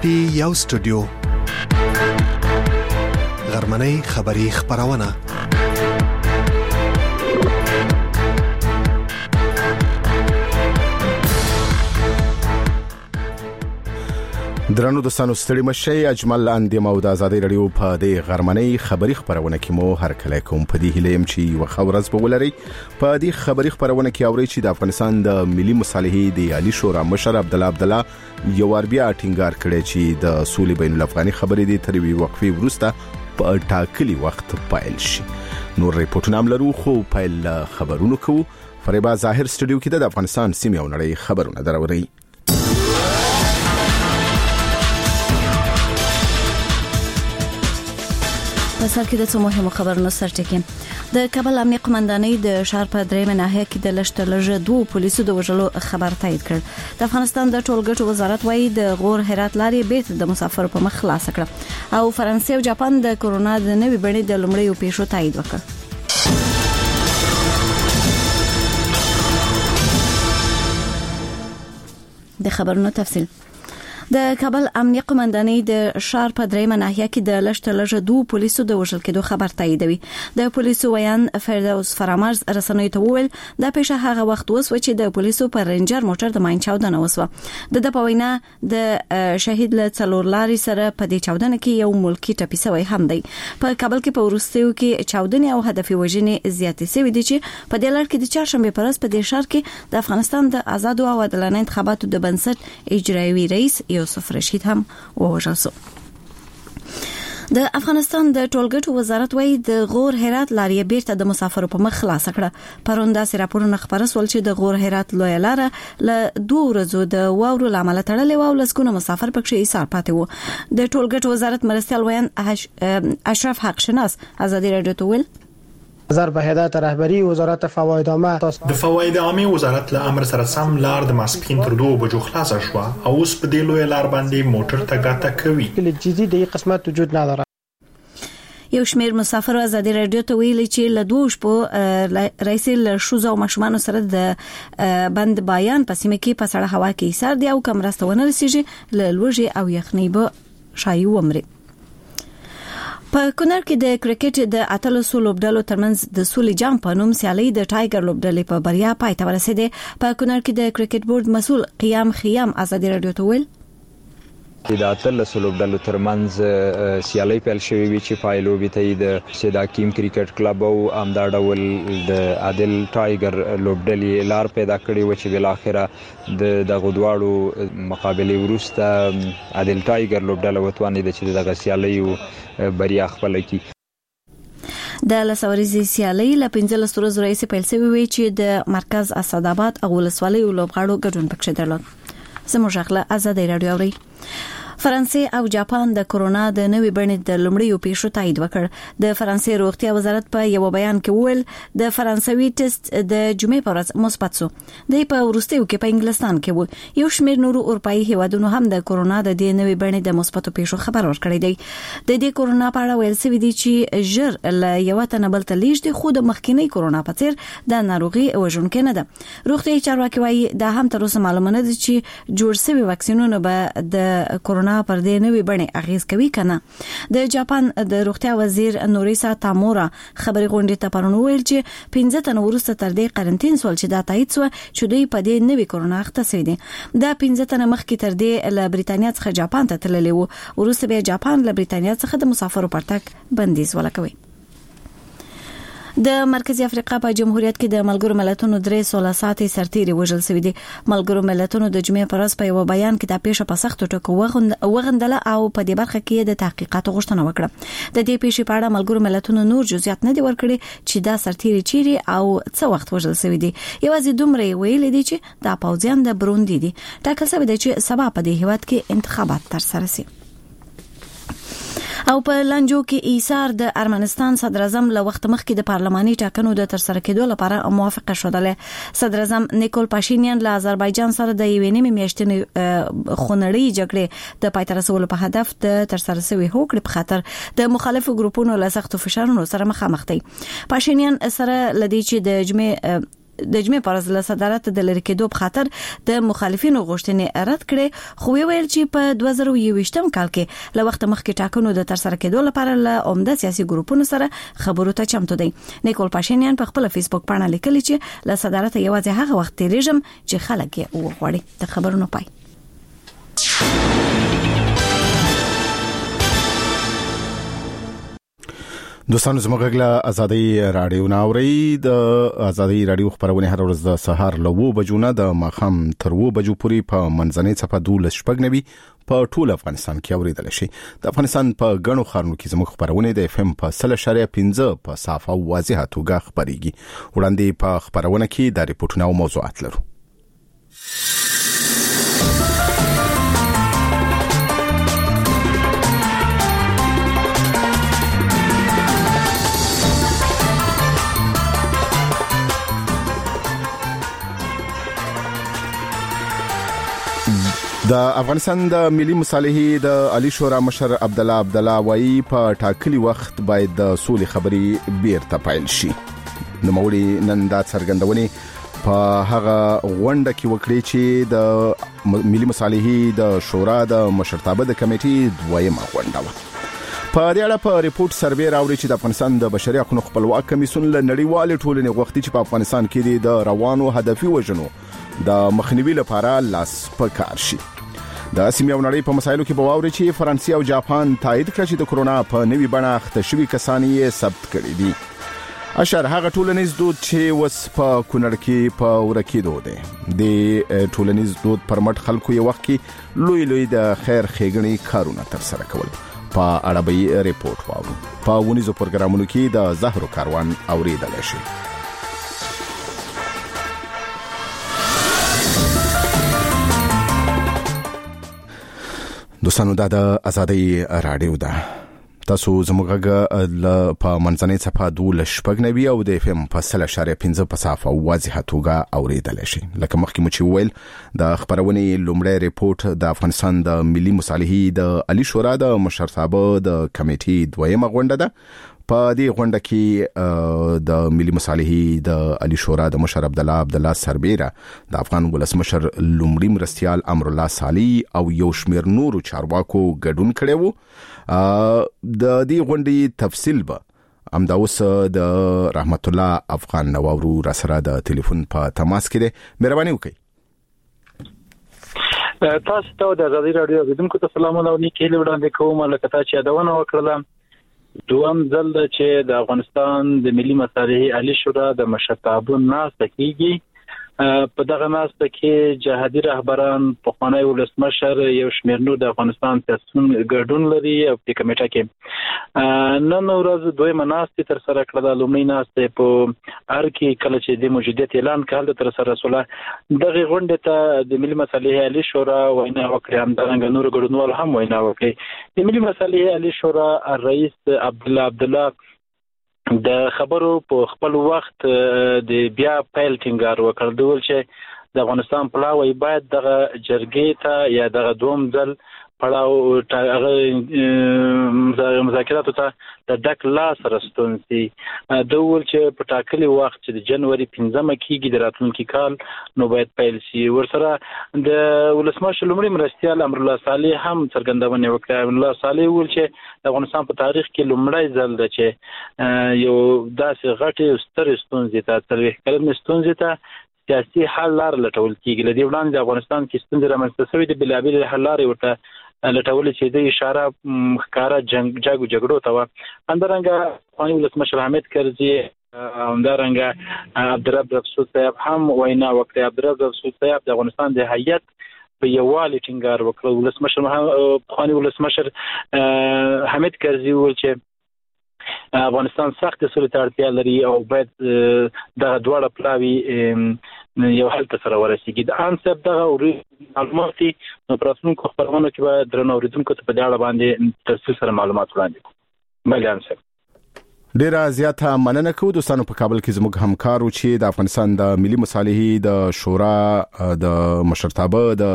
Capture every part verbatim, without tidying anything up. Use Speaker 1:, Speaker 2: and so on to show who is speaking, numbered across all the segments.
Speaker 1: ټي یو سټوډیو غرمنۍ خبری خبرونه درنو دوستانو ستړي مشي اجمل اندیم او د ازادي رادیو په دې غرمنۍ خبری خبرونه کې مو هر کله کوم په دې هلیم چې وخورز بولري په دې خبری خبرونه کې اوري چې د افغانستان د ملي مصالحې د عالی شورا مشر عبد الله عبد الله یو ور بیا ټینګار کړی چې د سولې بین الافغاني خبرې د تروي وقفي ورسته په ټاکلي وخت پایل شي. نور ریپورتونه هم لرو خو پایل خبرونه کوو. فریبا ظاهر سټوډیو کې د افغانستان سیمه او نړۍ خبرونه دروري.
Speaker 2: په سر کې د څو مهمو خبرونو سرټکی. د کابل امنیه قومندانۍ د شهر په درېمه ناحیه کې د لشتلژه دوه پولیسو د وژلو خبر تایید کړ. د افغانستان د ټولګټو وزارت وايي د غور هرات لارې بیرته د مسافرو په مخ خلاص کړه او فرانسې او جاپان د کورونا د نوې بڼې د لومړیو پیښو تایید وکړ. د خبرونو تفصیل. د کابل امنیه قومندانۍ د شهر په درېمه ناحیه کې د لشتلژه دوه پولیسو د وژل کېدو خبر تاییدوي. د پولیسو ویان فردوس فرامرز رسنیو ته وویل د پیښه هغه وخت وسو چې د پولیسو پر رینجر موټر د ماین چاودنه وسوه. د د پوینا د شهید له څلور لاري سره په دې چاودنه کې یو ملکی ټپي سوی هم دی. په کابل کې په ورستیو کې چاودنه او هدفي وژنې زیاتې سوي دي چې په دې لړ کې د چهارشنبه پرځ په دې شهر کې د افغانستان د آزاد او عادلانه انتخاباتو د بنسټ اجرایوي رئیس یوسف رشید هم ووژل شو. د افغانستان د ټولګټو وزارت وايي د غور هرات لارې بیرته د مسافرو په مخ خلاص کړه. پرون داسې راپورونه خبره سول چې د غور هرات لوی لار له دوه ورځو د واورو لامل تړلې و او لسګونه مسافر پکې ایثار پاتې وو. د ټولګټو وزارت مرستیال ویان اشرف حق شناس ازادي رادیو ته ویل
Speaker 3: نظر به هدایت رهبری وزارت فواید عامه
Speaker 4: د فواید عامه وزارت له امر سره سم لار د ماسپین تر دوه بجو خلاص شو او اوس په دې لوی لار باندې موټر تګاته کوي.
Speaker 3: کله جدي د قسمت وجود نه لري.
Speaker 2: یو شمیر مسافر ازادي رادیو ته ویلي چې له دوه شپو رئیس له شوزو مشمانو سره د بند بیان په سیمه کې په سړه هوا کې ایثار دی او کوم راستونه رسیږي له لوږې او یخنۍ به شایو ومري. په کونړ کې د کرکټ د اتلسو لوبډلو ترمنځ د سولې جام په نوم سیالي د ټایګر لوبډلې په بریا پای ته ورسېده. په کونړ کې د کرکټ بورډ مسؤل قیام خیام ازادي رادیو ته ویل
Speaker 5: د اتلسو لوبډلو ترمنځ سیالي پیل شوې وي چې پایلوبي ته د سید حکیم کرکټ کلب او امدا ډول د عادل ټایګر لوبډلې لار پیدا کړې و چې بل اخره د دغه دواړو مقابله وروسته عادل ټایګر لوبډله وتوانید چې دغه سیالي بریا خپل کړي.
Speaker 2: د لسوريزي سیالي له پنځلس ورځې رئیس پیل شوی وی چې د مرکز اسداباد او ولسوالۍ لوبغاړو ګډون پکښې درلود. زموږ خپل ازادي رادیو اوري. فرانسې او جاپان د کورونا د نوې بڼې د لومړیو پیښو تایید وکړ. د فرانسې روغتیا وزارت په یو بیان کې وویل د فرانسوي ټیسټ د جمعې په ورځ مثبت شو. د په ورستیو کې په انګلستان کې وو. یو شمېر نورو اروپאי هیوادونو هم د کورونا د دې نوې بڼې د مثبتو پیښو خبر ورکړی دی. د دې کورونا په اړه ویل شوی دی چې ژر له یو تن بل ته لیږدي خو د مخکینی کورونا په څیر د ناروغي وژونکې نه ده. روغتي چارواکي وايي دا هم تر اوسه معلومه نه دي چې جوړ شوی واکسینونه به د کورونا پر دې نوې بڼې اغیز کوي کنه. د جاپان د روغتیا وزیر نوریسا تامورا خبري غونډې ته پرون ویل چې پنځه تن ورسته تر دې قرنټین سول چې دا تایید شو چې دوی په دې نوې کورونا اخته شوی دي. دا پنځه تن مخکې تر دې له بریتانیا څخه جاپان ته تللي وو. ورسته به جاپان له بریتانیا څخه د مسافرو پرتګ بندیز ولګوي. د مرکزی افریقا په جمهوریت کې د ملګرو ملتونو درې سوله ساعتې سرتیري وژل شوی دي. ملګرو ملتونو د جمعې پر ورځ په یو بیان کې دا پیښه په سختو ټکو وغندله او په دې برخه کې د تحقیقاتو غوښتنه وکړه. د دې پیښې په اړه ملګرو ملتونو نور جزئیات نه دي ورکړي چې دا سرتیري چیرې او څه وخت وژل شوی دي. یوازې دومره ویل دي چې دا پوځیان د بروندي دي. ټاکل شوی دی چې سبا په دې هیواد کې انتخابات ترسره شي. او په لانجو کې ایثار د ارمنستان صدر اعظم له وخت مخکې د پارلماني ټاکنو د ترسره کېدو لپاره موافقه شوه. صدر اعظم نیکول پاشینیان له آذربایجان سره د یوې نیمې میاشتې خونړۍ جګړې د پای ته رسولو په هدف د ترسره شوې هوکړې په خاطر د مخالفو ګروپونو له سختو فشارونو سره مخامخ دي. پاشینیان سره لدی چې د جمعې د جمعې پر ورځ له صدارت د لری کېدو په خاطر د مخالفینو غوښتنې رد کړې، خو ویل چې په دوه زره یوویشتم کال کې له وخت مخکې ټاکنو د تر سره کېدو لپاره له عمده سیاسي ګروپونو سره خبرو ته چمتو دي. نیکول پاشینیان په خپل فیسبوک باندې لیکلي چې له صدارت یوازې هغه وخت تیریږم چې خلک یې وغواړي. د خبرونو پای.
Speaker 1: دوستانو زموږ غږ ازادي رادیو ناوړي د ازادي رادیو خبرونه هر ورځ د سهار له و بجو نه د ماخام تر و بجو پورې په منځنۍ صفه دولس شپږ نوي په ټول افغانستان کې اوریدل شي. د افغانستان په غنو خارونو کې زموږ خبرونه د اف ام په صله شریعه پنځه په صافه او واضحه توګه خبريږي. وړاندې په خبرونه کې د ریپورتونو او موضوعات لرو. د افغانستان د ملي مصالحې د علي شورا مشر عبد الله عبد الله وايي په ټاکلي وخت باید د سولې خبرې بیرته پایل شي. نو مولي نن دا څرګندونې په هغه غونډه کې وکړي چې د ملي مصالحې د شورا د مشرتابه د کمیټې دویمه غونډه و. په دې اړه په ریپورت سروې راوړي چې د افغانستان د بشري حقوقو خپلواک کمیسیون له نړیوال ټولنې غوښتي چې په افغانستان کې د روانو هدفي وژنو د مخنیوي لپاره لاس پکار شي. د سیمې او نړۍ په مسایلو کې بواوري چې فرانسې او جاپان تایید کړ چې د کورونا په نوي بڼه اخته شوي کسان یې ثبت کړي دي. اشر هغه ټولنیز دود چې وس په کونړ کې په ورکیدو دي. د ټولنیز دود پر مټ خلکو یو وخت کې لوی لوی د خیر ښېګڼې کارونه تر سره کول. په اړه به ریپورت واورو. په ونیزو پروګرامونو کې د زهرو کاروان اوریدل شي. دوستانو دا د ازادي رادیو ده. تاسو زموږ په منځنۍ صفه دولس شپږ نوي او د اف ام په صله شریعه پنځه په صافه واضحه توګه اوریدل شي. لکه مخکې مو چې ویل د خبرونې لومړی ریپورت د افغانستان د ملي مصالحې د علي شورا د مشرتابه د کمیټې دویمه غونډه ده. په دې غونډه کې د ملي مصالحې د علي شورا د مشر عبد الله عبد الله سربیره د افغان ولسمشر لومړي مرستيال امر الله صالح او یو شمېر نورو چارواکو ګډون کړي وو. د دې غونډې تفصیل به امدا اوس د رحمت الله افغان نواورو را سره د ټلیفون په تماس کې ده. مهرباني وکړئ.
Speaker 6: تاسو ته د ازادي رادیو غوډونکو ته سلامونه او نیکی وړاندې کوم. لکه تاسو چې داونه وکړل دوام ځل چې د افغانستان د ملي مصالحې علي شورا د مشرتابه ناسته کیږي. په دغه ناسته کې جهادي رهبران پخوانی ولسمشر یو شمېر نور د افغانستان سیاسيون ګډون لري او په کمیټه کې نن ورځ دویمه ناسته تر سره کړه. لومړی ناسته په هر کې کله چې د موجودیت اعلان کړل تر سره رسوله دغه غونډه ته د ملي مصالحې علي شورا وینا وکړه. هم د نور ګډونوال هم وینا وکړي. د ملي مصالحې علي شورا رئیس عبد الله عبد الله د خبرو په خپل وخت د بیا پیل ټینګار وکړ ډول چې د افغانستان پلاوی باید دغه جرګې ته یا دغه دوم ځل پړاو هغه مذاکراتو ته د ډک لاس رستونسي ډول چې په ټاکلي وخت چې د جنوري پنځمه کېږي د راتلونکي کال نو باید پیل شي. ورسره د ولسمشر لومړي مرستيال امر الله صالح هم څرګندونه وکړه. امر الله صالح ول چې د افغانستان په تاریخ کې لومړی ځل ده چې یو داسې غټي ستر ستونزې ته تلويح کړم ستونزې ته سیاسي حل لار لټول کیږي. لدی وړاندې د افغانستان کې ستونزې رامنځته شوې د بلابل حل لارې ورته لټول چې د اشاره ښکارا جنگ جګړو جګړو ته و. اندرنګ قانوني ولسمشر حامد کرزي اندرنګ عبدالرب رفسود صاحب هم وینا وکړه. عبدالرب رفسود صاحب د افغانستان د هیئت په یووالي ټینګار وکړ. ولسمشر قانوني ولسمشر حامد کرزي ول چې افغانستان سخت سولې ته اړتیا لري او باید دغه دواړه پلاوي یو حل ته سره ورسیږي. د انسب دغه معلومات نو پراتونکو خبرونه کې به درنو اوریدونکو ته په دې اړه باندې تفصیل سره معلومات وړاندې کوم. بل انسب
Speaker 1: ډیره زیاته مننه کوم دوستانو په کابل کې زموږ همکارو چې د افغانستان د ملي مصالحې د شورا د مشرتابه د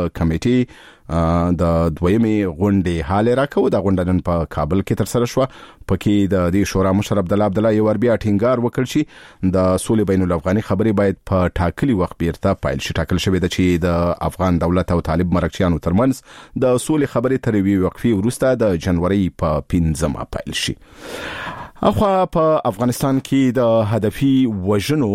Speaker 1: کمیټې د دویمې غونډې حال راکوي. د غونډه نن په کابل کې تر سره شو. پکې د دې شورا مشر عبد الله عبد الله یو بیا ټینګار وکړ چې د سولې بین الافغاني خبرې باید په ټاکلي وخت بیرته پایل شي. ټاکل شوی د چې د افغان دولت او طالب مرکچیانو ترمنځ د سولې خبرې تر وی وقفي وروسته د جنوري په پنځمه پایل شي. اخوا په افغانستان کې د هدفي وژنو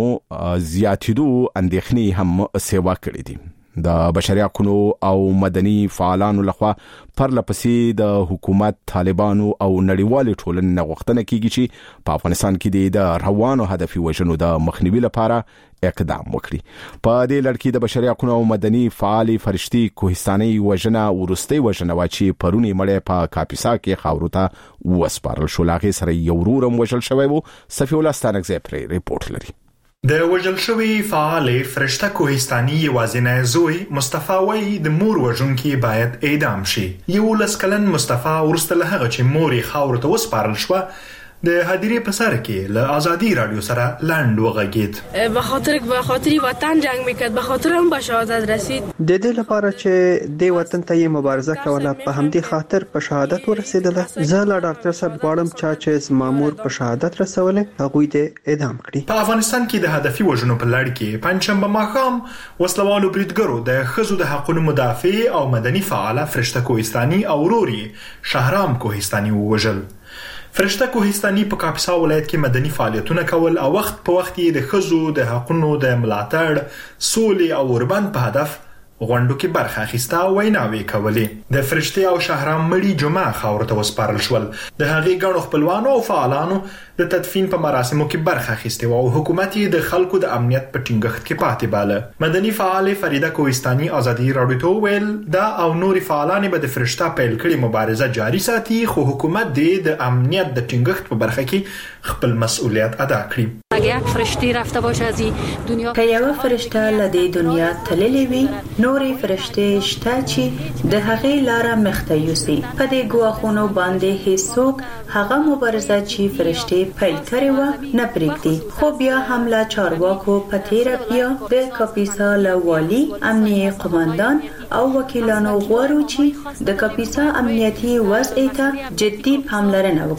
Speaker 1: زیاتېدو اندېښنې هم سیوا کړې دي. د بشري حقوقو او مدني فعالانو لخوا پرلپسې د حکومت، طالبانو او نړیوال ټولنې غوښتنه کیږي چې په افغانستان کې د روانو هدفي وژنو د مخنیوي لپاره اقدام وکړي. په دې لړ کې د بشري حقوقو او مدني فعالي فرشتي کوهستاني وژنه ورستي وژنه واچي پرونی مړې په کاپیسا کې خاورو ته وسپارل شو. لاغي سره یو ورورم وژل شوی وو. صفي الله ستانکزه پر ریپورت لري.
Speaker 4: د وژل شوی فعال فرشته کوهستاني یوازینی زوی مصطفی وای د مور وژونکي باید اعدام شي. یو لسکلن مصطفی ورسته له هغه چې موري خاور ته وسپارل شو د هدیرې په سر کې له آزادی رادیو سره لاند وغږید.
Speaker 7: به خاطر به خاطر وطن جنگ میکرد، به خاطر هم به شهادت رسید.
Speaker 8: د دې لپاره چې د وطن ته یې مبارزه کوله، په همدې خاطر په شهادت ورسېدله. زه له ډاکټر صاحب غواړم چې مامور په شهادت رسولې هغوی دې اعدام کړي.
Speaker 4: په افغانستان کې د هدفي وژنو په لړ کې پنځشنبه ماښام وسلوالو بریدګرو د ښځو د حقوقو مدافع او مدني فعال فرشته کوهستاني او وروري شهرام کوهستاني ووژل. فرشته کوهستاني په کاپیسا ولایت کې مدني فعالیتونه کول او وخت په وخت یې د ښځو د حقوقو د ملاتړ، سولې او اوربند په هدف غونډو کې برخه اخیسته او ویناوې کولې. د فرشته او شهرام مړي جمعه خاور ته وسپارل شول. د هغې ګڼو خپلوانو او فعالانو د تدفین په مراسمو کې برخه اخیسته او حکومت یې د خلکو د امنیت په ټینګښت کې پاتې باله. مدني فعال فریده کوهستاني آزادی رادیو ته ویل دا او نور فعالان به د فرشته پیل کړي مبارزه جاري ساتي، خو حکومت دې د امنیت د ټینګښت په برخه کې خپل مسؤلیت ادا کړي.
Speaker 9: اگه یک فرشته رفته باشه از این دنیا،
Speaker 10: که یو فرشته لدی دنیا تللی وی، نوری فرشته شته چې د هغې لاره مخته یوسي. په دې ګواښونو باندې هیڅوک هغه مبارزه چې فرشته پیل کړې و نه پرېږدي. خو بیا هم له چارواکو په تیره بیا د کاپیسا له والي، امنیه قماندان او وکیلانو غواړو چې د کاپیسا امنیتي وضع ته جدي پاملرنه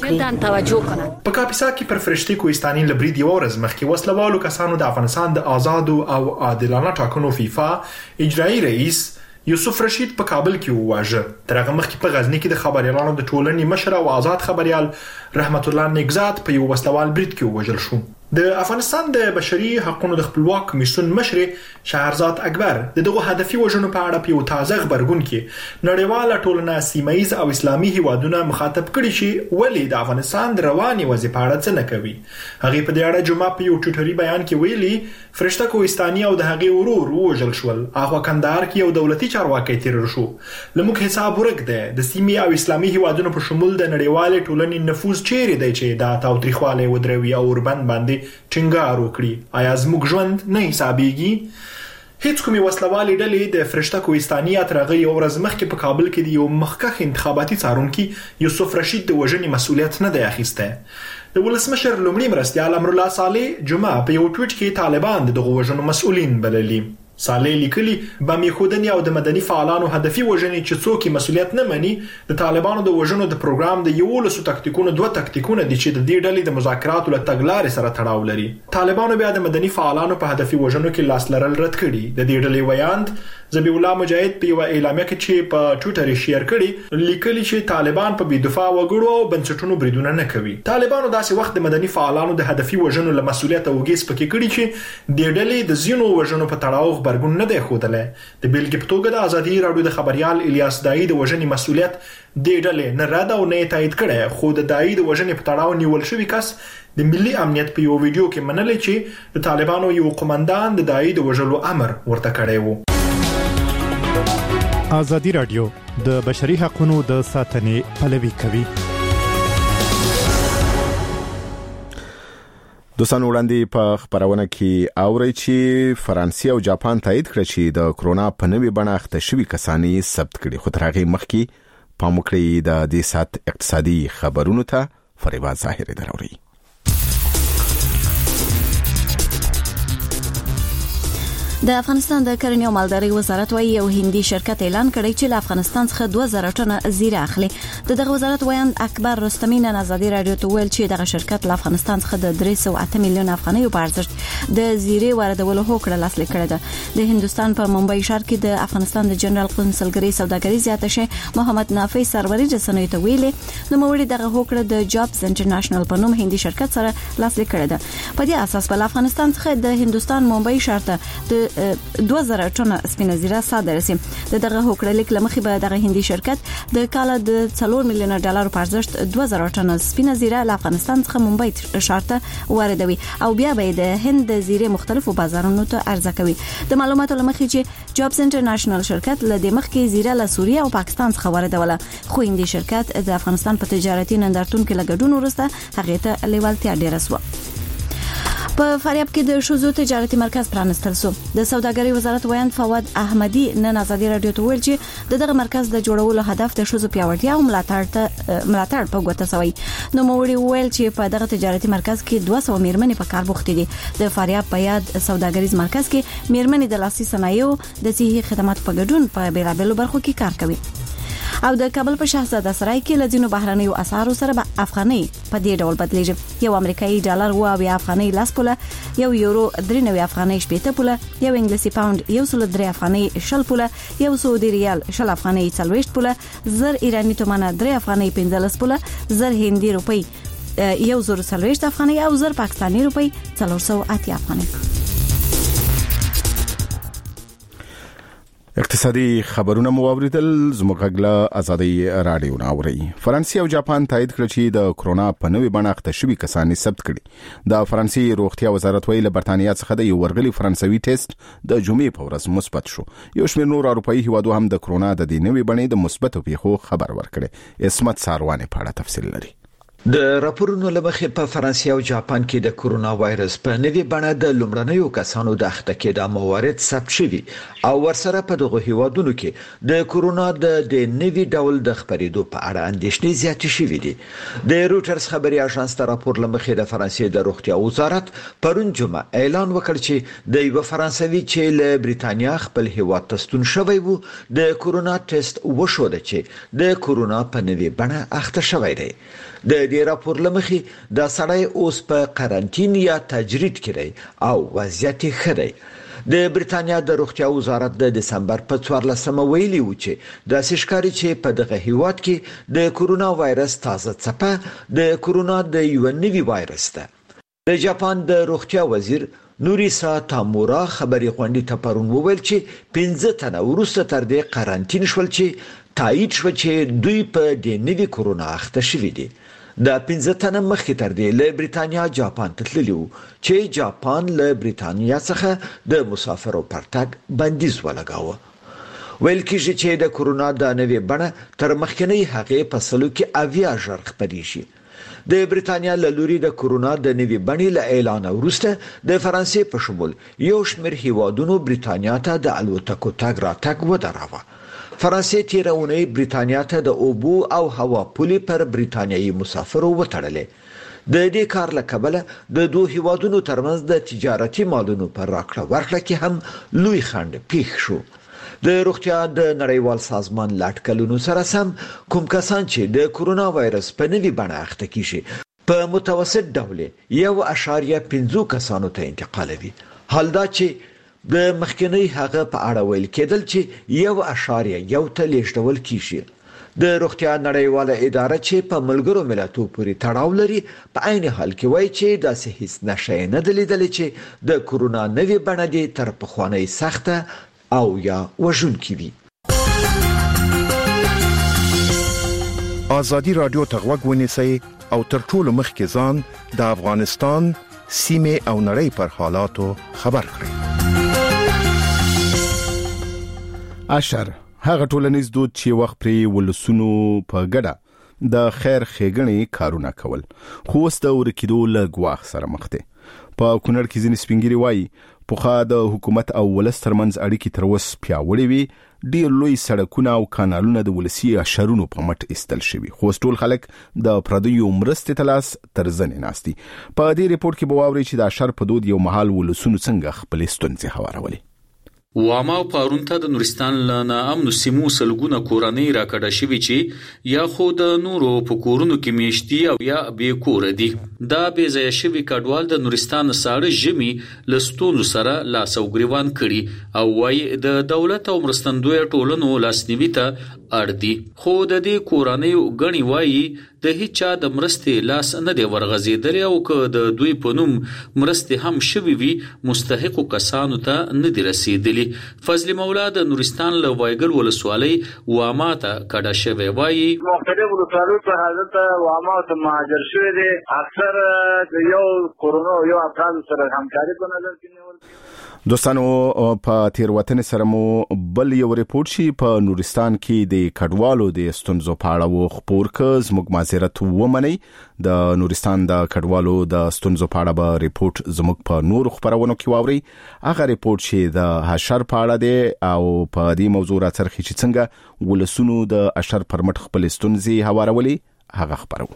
Speaker 10: وکړي.
Speaker 4: په کاپیسا کې پر فرشته کوهستاني لبرید یو ورځ مخکې وسلوالو کسانو د افغانستان د آزادو او عادلانه ټاکنو فیفا اجرایی رئیس یوسف رشید په کابل کې وواژه. تر هغه مخکې په غزنی کې د خبريالانو د ټولنې مشر او آزاد خبريال رحمت الله نگزاد په یو وسلوال برید کې ووژل شو. د افغانستان د بشري حقوقو د خپلواک کمیسیون مشر شهرزاد اکبر دغه هدفي وژنو په اړه په یو تازه خبرګون کې نړیواله ټولنه سیمایي او اسلامي هیوادونه مخاطب کړي چې ولې د افغانستان د رواني وضعیت په اړه څه نه کوي. هغه په دې اړه جمعه په یو ټویټري بیان کې ویلي فرشته کوهستاني او د هغې ورور وژل شول. هغه کندهار کې یو دولتي چارواکي تیرور شو. لمک حساب ورک ده د سیمې او اسلامي هیوادونو په شمول د نړیواله ټولنې نفوذ چیرې دی چې دا تاوتریخواله ودروي او اوربند باندې ټینګار وکړي. آیا زموږ ژوند نه حسابيږي؟ هیڅ کومې وسلوالې ډلې د فرشته کوهستاني اترغه یو ورځ مخکې په کابل کې د یو مخکخ انتخاباتي څارونکي یوسف رشید د وژنې مسؤلیت نه دی اخیسته. د ولسمشر لومړي مرستیال امرالله صالح جمعه په یو ټویټ کې طالبان دغه وژنو مسؤلین بللي. صالح لیکلي بم خودنی او د مدني فعالانو هدفي وژنې چې څوک مسؤلیت نه مني د طالبانو د وژنو د پروګرام د یو لسو تکتیکونو دوه تکتیکونه دي چې د دې ډلې د مذاکراتو له تګلارې سره تړاو لري. طالبانو بیا د مدني فعالانو په هدفي وژنو کې لاس لرل رد کړي. د دې ډلې ویاند ذبیح الله مجاهد په یو اعلامیه کې چې په ټویټر شیر کړي لیکلي چې طالبان په بيدفاع وګړو او بنسټونو بریدونه نه کوي. طالبانو داسې وخت د مدني فعالانو د هدفي وژنو له مسؤلیت او ګیس پکې کړي چې د ډلې د زینو وژنو په تړاو خبرګون نه دی خوده. د بیلګې په توګه د آزادی رادیو د خبريال الیاس دای د وژنې مسؤلیت د ډلې نه رد او نه تایید کړي. خو د دای د وژنې په تړاو نیول شوی کس د ملي امنیت په یو ویډیو کې منل چې د طالبانو یو قومندان د دای د وژلو امر ورته کړی وو.
Speaker 11: آزادی رادیو د بشري حقوقو د ساتنې پلوي کوي.
Speaker 1: دوستان وړاندې په خبرونه کې اوري چې فرانسې او جاپان تایید کړ چې د کرونا په نوې بڼه اخته شوی کسانی ثبت کړي. خو تر هغه مخکې پام وکړئ د دې سات اقتصادي خبرونو ته فریبا ظاهر دروري.
Speaker 2: د افغانستان د کرنې او مالدارۍ وزارت وايي یو هندي شرکت اعلان کړی چې له افغانستان څخه دوه زره ټنه زیره اخلي. دغه وزارت وایي اکبر رستمی نن ازادي رادیو ته ویل چې دغه شرکت له افغانستان څخه د درې سوه اته میلیون افغانۍ په ارزښت د زیره واردولو هوکړه لاسلیک کړې ده. د هندستان په ممبئی ښار کې د افغانستان د جنرال قونسلګرۍ سوداګریز اتشه محمد نافع سروري رسنیو ته ویلي نو موږ دغه هوکړه د جابز انټرنیشنل په نوم هندي شرکت سره لاسلیک کړې ده. په دې اساس په افغانستان څخه د هندستان ممبئی ښار ته د دوه زره ټنه سپینه زیره صادره شي. دغه هوکړه لیک لمخې به دغه هندي شرکت د کال د څلور میلیون ډالر په ارزښت دوه زره ټنه سپینه زیره له افغانستان څخه ممبئی ښار ته واردوي او بیا به د هند د زیره مختلفو بازارونو ته عرضه کوي. د معلوماتو لمخې چې جابز انټرنیشنل شرکت له دې مخکې زیره له سوریه او پاکستان څخه واردوله، خو هندي شرکت د افغانستان په تجارتي نندارتون کې لګډون ورسته هغه ته لیوالتیا ډیره سو. په فاریاب کې د شوزو تجارتي مرکز پرانستل سو. د سوداګرۍ وزارت ویاند فواد احمدی نن ازادي رادیو ته ویل چې دغه مرکز د جوړولو هدف د شوزو پیاوړتیا او ملاتړ ته ملاتړ په ګوته سوی. نو موږ ویل چې په دغه تجارتي مرکز کې دوه سوه میرمنې په کار بوختې دي. د فاریاب په یاد سوداګریز مرکز کې میرمنې د لاسي صنایعو د صحي خدماتو په ګډون په بیلابېلو برخو کې کار کوي. او د کابل په شاهزاده سرای کې لزینو بهرنیو اسعارو سره به افغاني په دې ډول بدلیږي. یو امریکایي ډالر و او افغاني لاس پوله، یو یورو درې نوي افغاني شپږ پوله، یو انګلیسي پاوند یو سل درې افغاني شل پوله، یو سعودي ریال شل افغاني څلوېښت پوله، زر ایرانی تومانه درې افغاني پنځلس پوله، زر هندي روپی یو زر څلوېښت افغاني او زر پاکستاني روپی څلور سوه اتیا افغاني.
Speaker 1: اقتصادي خبرونه مو اوریدل. زموږ غږ ازادي رادیو ناوري. فرانسې او جاپان تایید کړ چې د کرونا په نوې بڼه اخته شوي کسان ثبت کړي. د فرانسې روغتیا وزارت ویل برتانیا څخه د یو ورغلي فرانسوي ټیسټ د جمعې په ورځ مثبت شو. یو شمېر نور اروپایي هیوادو هم د کرونا د دې نوې بڼې د مثبتو پیښو خبر ورکړي. اسمت ساروانه په اړه تفصیل لري.
Speaker 12: د راپورونو لمخې په فرانسې او جاپان کې د کورونا وایرس په نوې بڼه د لومړنیو کسانو د اخته کېدو موارد ثبت شوي او ورسره په دغه هیوادونو کې د کورونا د د نوې ډول د خپرېدو په اړه اندېښنې زیاتې شوې دي. د روټرز خبري اژانس د راپور لمخې د فرانسې د روغتیا وزارت پرون جمعه اعلان وکړ چې د یو فرانسوي چې له بریتانیا خپل هیواد ته ستون شوی وو د کورونا ټیسټ وشود چې د کورونا په نوې بڼه اخته شوی دی. د دې راپور لمخې د سړی اوس په قرنټین یا تجرید کړي او وضعیت خري. د بریتانیا د روغتیا وزارت د دسمبر په څوارلسمه ویلي و چې د سشکاري چې په دغه هیواد کې د کورونا وایرس تازه څپه د کورونا د یو نوي وایرس ده. د جاپان د روغتیا وزیر نوریسا تامورا خبري غونډې ته پرون وویل چې پنځه تنه ورسته تر دې قرنټین شول چې تایید شو چې دوی په دې نوي کورونا اخته شوي دي. د پنځه تنه مخکې تر دې له بریتانیا جاپان ته تللي وو چې جاپان له بریتانیا څخه د مسافرو پرتګ بندیز ولګاوه. ویل کېږي چې د کورونا د نوې بڼه تر مخکنی هغې په سلو کې اویا ژر خپرې شي. د بریتانیا له لوري د کورونا د نوې بڼې له اعلان وروسته د فرانسې په شمول یو شمېر هیوادونو بریتانیا ته د الوتکو تګ راتګ ودراوه. فرانسې تیرونی بریتانیا ته د اوبو او هوا پولې پر بریتانیایي مسافرو وتړلې. د دې کار له کبله د دوه هیوادونو ترمنځ د تجارتي مالونو پر راکړه ورکړه کې هم لوی خنډ پیښ شو. د روغتیا د نړیوال سازمان لاټکلونو سره سم کوم کسان چې د کورونا وایرس په نوې بڼه اخته کیږي په متوسط ډول یو اشاریه پنځه کسانو ته انتقالوي. حال دا چې د مخکنی هغه په اړه ویل کېدل چې یو اشاریه یو ته لیږدول کیږي. د روغتیا نړیواله اداره چې په ملګرو ملتونو پورې تړاو لري په عین حال کې وایي چې دا هیڅ نشي نه دلیدل چې د کورونا نوې بڼه دي تر پخوانۍ سخته او یا وژونکې وي.
Speaker 13: ازادي رادیو ته غوږ ونیسئ او تر ټولو مخکې ځان د افغانستان سیمه او نړۍ پر حالاتو خبر کړئ.
Speaker 1: اشر هغه ټولنیز دود چې وخت پرې ولسونو په ګډه د خیر ښېګڼې کارونه کول خو اوس د ورکېدو له ګواښ سره مخ دي. په کونړ کې ځینې سپینګیري وایي پخوا د حکومت او ولس ترمنځ اړیکې تر اوسه پیاوړې وي. ډېر لوی سړکونه او کانالونه د ولسي اشرونو په مټ ایستل شوي خو ټول خلک د پردیو مرستې ته لاس تر زنې ناست دي. په دې ریپورت کې به واورئ چې د اشر په دود یو مهال ولسونو څنګه خپلې ستونزې هوارولې.
Speaker 14: واما او پارون ته د نورستان لنا امن سیمو سلګونه کورنۍ راکړه شوی چې یا خود نورو په کورونو کې میشتي او یا به کور دي. دا به ځای شوی کډوال د نورستان ساړه ژمي لستون سره لاس او ګریوان کړي او وايي د دولت او مرستندوی ټولنو لاسنیوي ته اړ دي. خو د دې کورنۍ غني وايي د هیڅ د مرستې لاس نه دی ورغزیدلی او که د دوی په نوم مرستې هم شوی وي مستحق کسانو ته نه دی رسیدلی. فضل مولا د نورستان له وایګل ولسوالۍ واما ته کډه شوی وايي
Speaker 15: مختلف ولسوالۍ په حالت واما ته مهاجر شوی دي. اکثر د یو کورونو یو افغان سره همکاري په نظر کې نیول.
Speaker 1: دوستانو په تیروتنې سره مو بل یو ریپورت شي په نورستان کې د کډوالو د ستونزو په اړه و خبر ک زموږ معذرت ومني. د نورستان د کډوالو د ستونزو په اړه به ریپورت زموږ په نور خبرونو کې واوري. هغه ریپورت چې د حشر په اړه دی او په دې موضوع راڅرخي چې څنګه ولسونو د اشر پر مټ خپل ستونزې هوارولي هغه خبرو.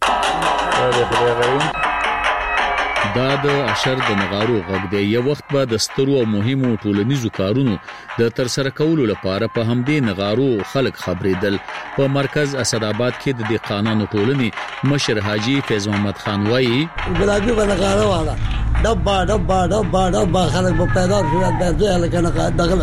Speaker 14: دا د اشر د نغارو غږ دی. یو وخت به د سترو او مهمو ټولنیزو کارونو د ترسره کولو لپاره په همدې نغارو خلک خبرېدل. په مرکز اسداباد کې د دهقانانو ټولنې مشر حاجی فیض محمد خان وایي
Speaker 16: ګلابي بنغاره والا ډبا ډبا ډبا ډبا خلک په پیدا شو د ځای لکه دغه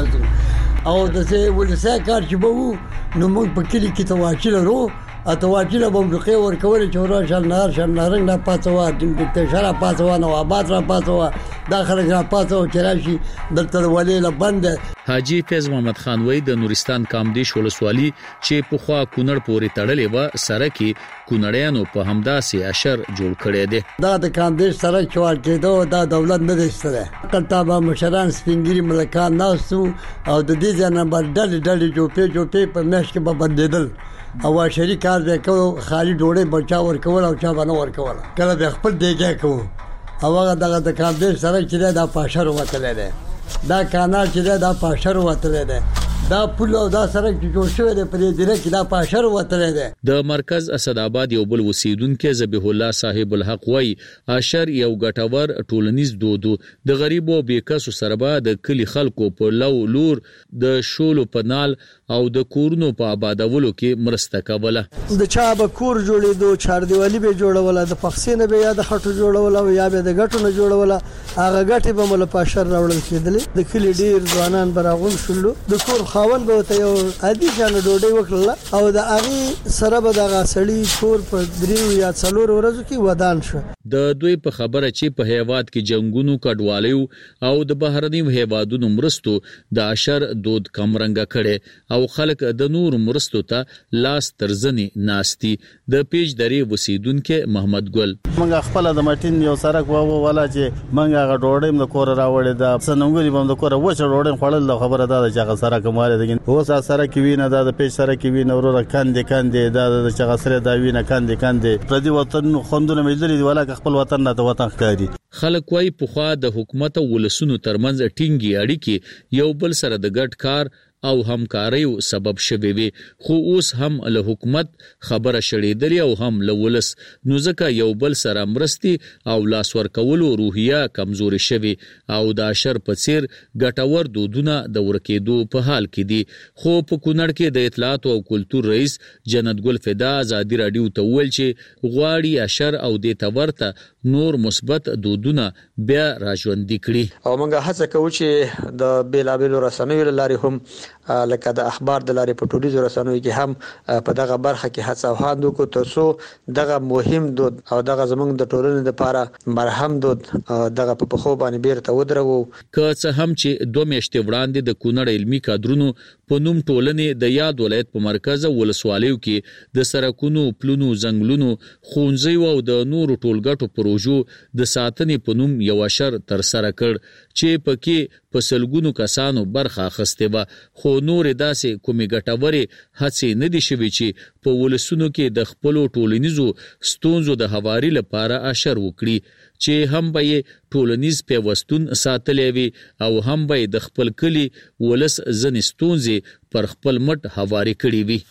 Speaker 16: او د څه ولسه کار چې بو نو موږ په کلی کې تواچل ورو اتواجله بمرقه ورکول چې ورا شل نهر شل نهرنګ نه پاتوا د شرا پاتوا نو آباد را پاتوا داخله را پاتوا چرشي دلته ولې لبند.
Speaker 14: حاجی فیض محمد خان وای د نورستان کامدیش ولسوالي چې په خوا کونړ پورې تړلې و سره کې کونړیانو په همداسې اشر جوړ کړی دی.
Speaker 16: دا د کامدیش سره چوال کېدو دا دولت نه دستره کلتابه مشران سپینګری ملکان ناسو او د دې ځنه بل ډل ډل جوپې جوپې په مېش کې به بدلیدل او شریک کار به کو خالي ډوړې بچا ور کول او چا باندې ور کول کله به خپل دیګه کو او هغه دغه د کامدیش سره چې دا پاشر وته دی دا کانال چې دا پاشر وته دی دا پوله او دا سړک چې جوړ شوی دی پرې ډیره کې دا پاشر وته دی.
Speaker 14: د مرکز اسداباد یو بل وسیدونکو ذبیح الله صاحب الحق وای اشر یو ګټور ټولنیز دودو د غریبو بیکاسو سره به د کلی خلکو په لو لور د شولو پنال او د کورونو په آبادولو کې مرسته کوله.
Speaker 17: د چا به کور جوړېدو چاردیوالي به جوړوله د پخسینه به یا د خټو جوړوله او یا به د غټو نه جوړوله هغه غټي به مل پاشر راوړل کېدل. د کلی ډیر ځوانان براغون شولو د کور خاون به ته یو عادي شان ډوډۍ وکړه او د هغه سره به د غاسړی کور په دریو یا څلور ورځو کې ودان شو.
Speaker 14: د دوی په خبره چې په هیواد کې جنگونو کډوالیو او د بهرنیو هیوادونو مرستو د اشر دود کمرنګ کړي او خلک د نور مرستو ته لاس ترزنی ناشتي. د پیج درې وسیدونکو محمد ګل
Speaker 18: منګه خپل د مټین یو سرک وو ولا چې منګه غ ډوډۍ د کور راوړې د سنونګري بم د کور وچ ډوډۍ خړل د خبره ده چې هغه سره کوماله دي اوس سره کې وینه د پیج سره کې وینه ورو کاندې کاندې د چې سره دا وینه کاندې کاندې پر دې وطن خوندونه مېدلې ولا خپل وطن نه د وطن ښکاری.
Speaker 14: خلک وايي په خوا د حکومت او ولسونو ترمنځ ټینګي اړیکې یو بل سره د ګډ کار او همکاریو سبب شوي وي خو اوس هم له حکومت خبره شړېدلې او هم له ولس نو ځکه یو بل سره مرستي او لاس ورکولو روحیه کمزوري شوي او د اشر په څیر ګټور دودونه د ورکېدو په حال کې دي. خو په کونړ کې د اطلاعات او کلتور رئیس جنت ګل فدا ازادي رادیو ته ویل چې غواړي اشر او د تورته نور مثبت دودونه بیا راژوندي کړي.
Speaker 19: او موږ هڅه کوو چې د بیلابیلو رسنیو لارې هم لکه د اخبار د لارې په ټولنیزو رسنیو کې هم په دغه برخه کې هڅه وهاندو کو تاسو دغه مهم دود او دغه زمونږ د ټولنې لپاره مرهم دود دغه په خو باندې بیرته ودرو.
Speaker 14: که څه هم چې دوه میاشتې وړاندې د کونړ علمي کادرونو په نوم ټولنې د یاد ولایت په مرکز ولسوالیو کې د سرکونو پلونو زنګلونو خونځي او د نورو ټولګټو پروژو د ساتنې په نوم یو اشر تر سره کړ چې پکې په سلګونو کسانو برخه اخیسته و خو نور داسې کومې ګټورې هڅې نه دي شوي چې په ولسونو کې د خپل ټولنیزو ستونزو د هواري لپاره اشر وکړي چې هم به ټولنیز پیوستون ساتلې وي او هم به د خپل کلی ولس ځنې ستونزې پر خپل مټ هواري کړي وي.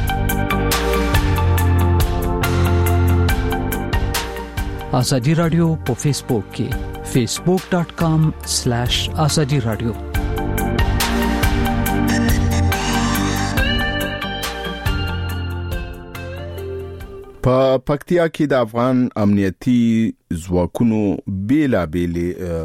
Speaker 20: آزادی رادیو په فیسبوک کې facebook dot com slash azadi radio
Speaker 1: په پکتیا کې د افغان امنیتي ځواکونو بیلا بیل